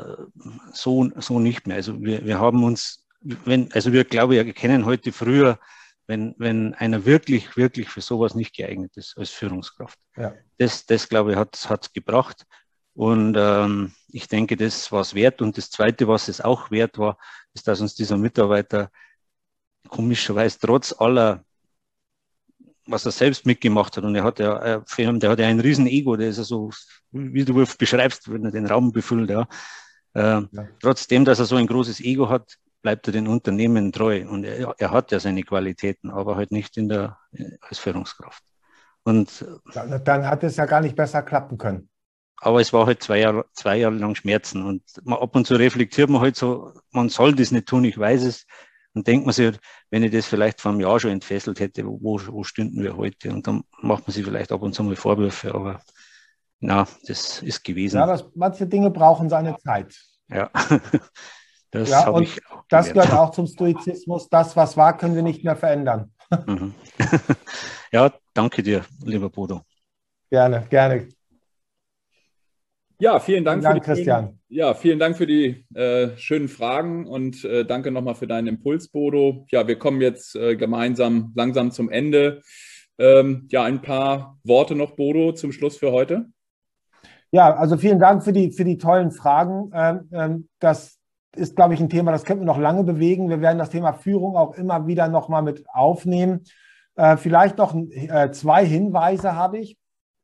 so nicht mehr. Also wir haben uns, wir glaube ich erkennen heute früher, wenn einer wirklich für sowas nicht geeignet ist als Führungskraft. Ja. Das glaube ich, hat es gebracht. Und ich denke, das war es wert. Und das Zweite, was es auch wert war, ist, dass uns dieser Mitarbeiter komischerweise trotz aller, was er selbst mitgemacht hat, und er hat ja, der hat ja ein riesen Ego, der ist ja so, wie du beschreibst, wenn er den Raum befüllt, ja. Trotzdem, dass er so ein großes Ego hat, bleibt er den Unternehmen treu. Und er hat ja seine Qualitäten, aber halt nicht als Führungskraft. Und dann hat es ja gar nicht besser klappen können. Aber es war halt 2 Jahre lang Schmerzen. Und ab und zu reflektiert man halt so, man soll das nicht tun, ich weiß es. Und denkt man sich halt, wenn ich das vielleicht vor einem Jahr schon entfesselt hätte, wo stünden wir heute? Und dann macht man sich vielleicht ab und zu mal Vorwürfe, aber na, das ist gewesen. Ja, aber manche Dinge brauchen seine Zeit. Ja, das habe ich auch gelernt. Das gehört auch zum Stoizismus. Das, was war, können wir nicht mehr verändern. Ja, danke dir, lieber Bodo. Gerne, gerne. Ja, vielen Dank, Christian. Vielen Dank für die schönen Fragen und danke nochmal für deinen Impuls, Bodo. Ja, wir kommen jetzt gemeinsam langsam zum Ende. Ein paar Worte noch, Bodo, zum Schluss für heute. Ja, also vielen Dank für die tollen Fragen. Das ist, glaube ich, ein Thema, das können wir noch lange bewegen. Wir werden das Thema Führung auch immer wieder nochmal mit aufnehmen. Vielleicht noch 2 Hinweise habe ich.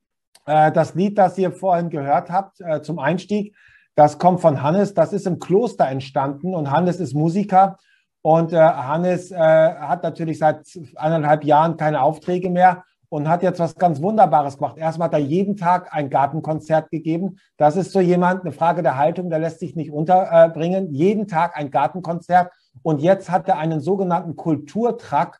Das Lied, das ihr vorhin gehört habt zum Einstieg, das kommt von Hannes. Das ist im Kloster entstanden und Hannes ist Musiker. Und Hannes hat natürlich seit 1,5 Jahren keine Aufträge mehr und hat jetzt was ganz Wunderbares gemacht. Erstmal hat er jeden Tag ein Gartenkonzert gegeben. Das ist so jemand, eine Frage der Haltung, der lässt sich nicht unterbringen. Jeden Tag ein Gartenkonzert. Und jetzt hat er einen sogenannten Kulturtruck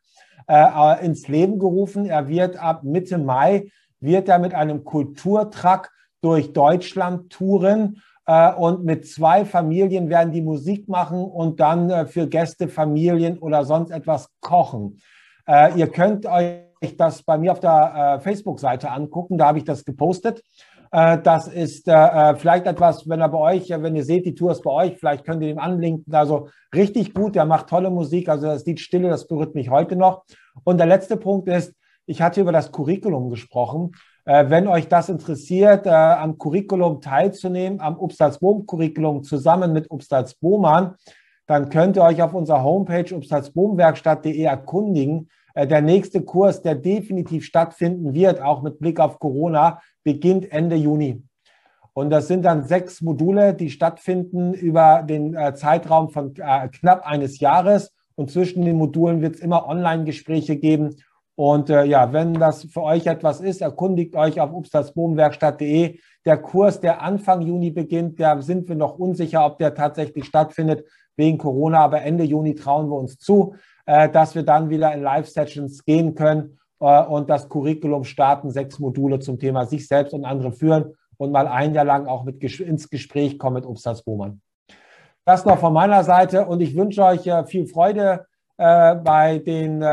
ins Leben gerufen. Er wird ab Mitte Mai mit einem Kulturtruck durch Deutschland touren und mit 2 Familien werden die Musik machen und dann für Gäste, Familien oder sonst etwas kochen. Ihr könnt euch das bei mir auf der Facebook-Seite angucken, da habe ich das gepostet. Das ist vielleicht etwas, wenn ihr seht, die Tour ist bei euch, vielleicht könnt ihr ihn anlinken. Also richtig gut, der macht tolle Musik, also das Lied Stille, das berührt mich heute noch. Und der letzte Punkt ist, ich hatte über das Curriculum gesprochen. Wenn euch das interessiert, am Curriculum teilzunehmen, am Upstalsboom-Curriculum zusammen mit Upstalsboomern, dann könnt ihr euch auf unserer Homepage upstalsboomwerkstatt.de erkundigen. Der nächste Kurs, der definitiv stattfinden wird, auch mit Blick auf Corona, beginnt Ende Juni. Und das sind dann 6 Module, die stattfinden über den Zeitraum von knapp eines Jahres. Und zwischen den Modulen wird es immer Online-Gespräche geben. Und wenn das für euch etwas ist, erkundigt euch auf upstalsboomwerkstatt.de. Der Kurs, der Anfang Juni beginnt, da sind wir noch unsicher, ob der tatsächlich stattfindet wegen Corona. Aber Ende Juni trauen wir uns zu, dass wir dann wieder in Live-Sessions gehen können und das Curriculum starten, 6 Module zum Thema sich selbst und andere führen und mal ein Jahr lang auch ins Gespräch kommen mit Upstalsboomern. Das noch von meiner Seite und ich wünsche euch viel Freude bei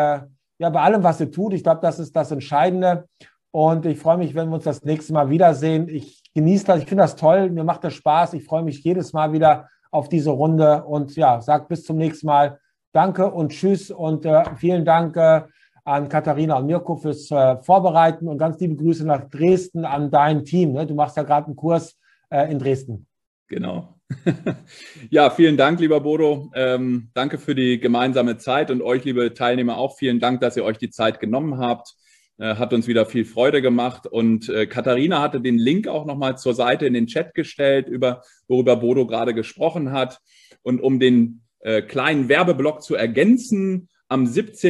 allem, was ihr tut. Ich glaube, das ist das Entscheidende. Und ich freue mich, wenn wir uns das nächste Mal wiedersehen. Ich genieße das, ich finde das toll, mir macht das Spaß. Ich freue mich jedes Mal wieder auf diese Runde und sage bis zum nächsten Mal. Danke und tschüss und vielen Dank an Katharina und Mirko fürs Vorbereiten und ganz liebe Grüße nach Dresden an dein Team. Ne? Du machst ja gerade einen Kurs in Dresden. Genau. Ja, vielen Dank, lieber Bodo. Danke für die gemeinsame Zeit und euch, liebe Teilnehmer, auch vielen Dank, dass ihr euch die Zeit genommen habt. Hat uns wieder viel Freude gemacht. Und Katharina hatte den Link auch nochmal zur Seite in den Chat gestellt, worüber Bodo gerade gesprochen hat. Und um den kleinen Werbeblock zu ergänzen, am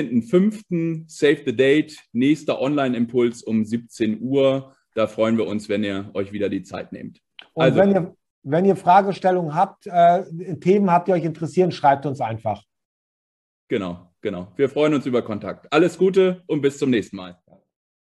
17.05. Save the Date, nächster Online-Impuls um 17 Uhr. Da freuen wir uns, wenn ihr euch wieder die Zeit nehmt. Und also, wenn ihr Fragestellungen habt, Themen habt, die euch interessieren, schreibt uns einfach. Genau. Wir freuen uns über Kontakt. Alles Gute und bis zum nächsten Mal.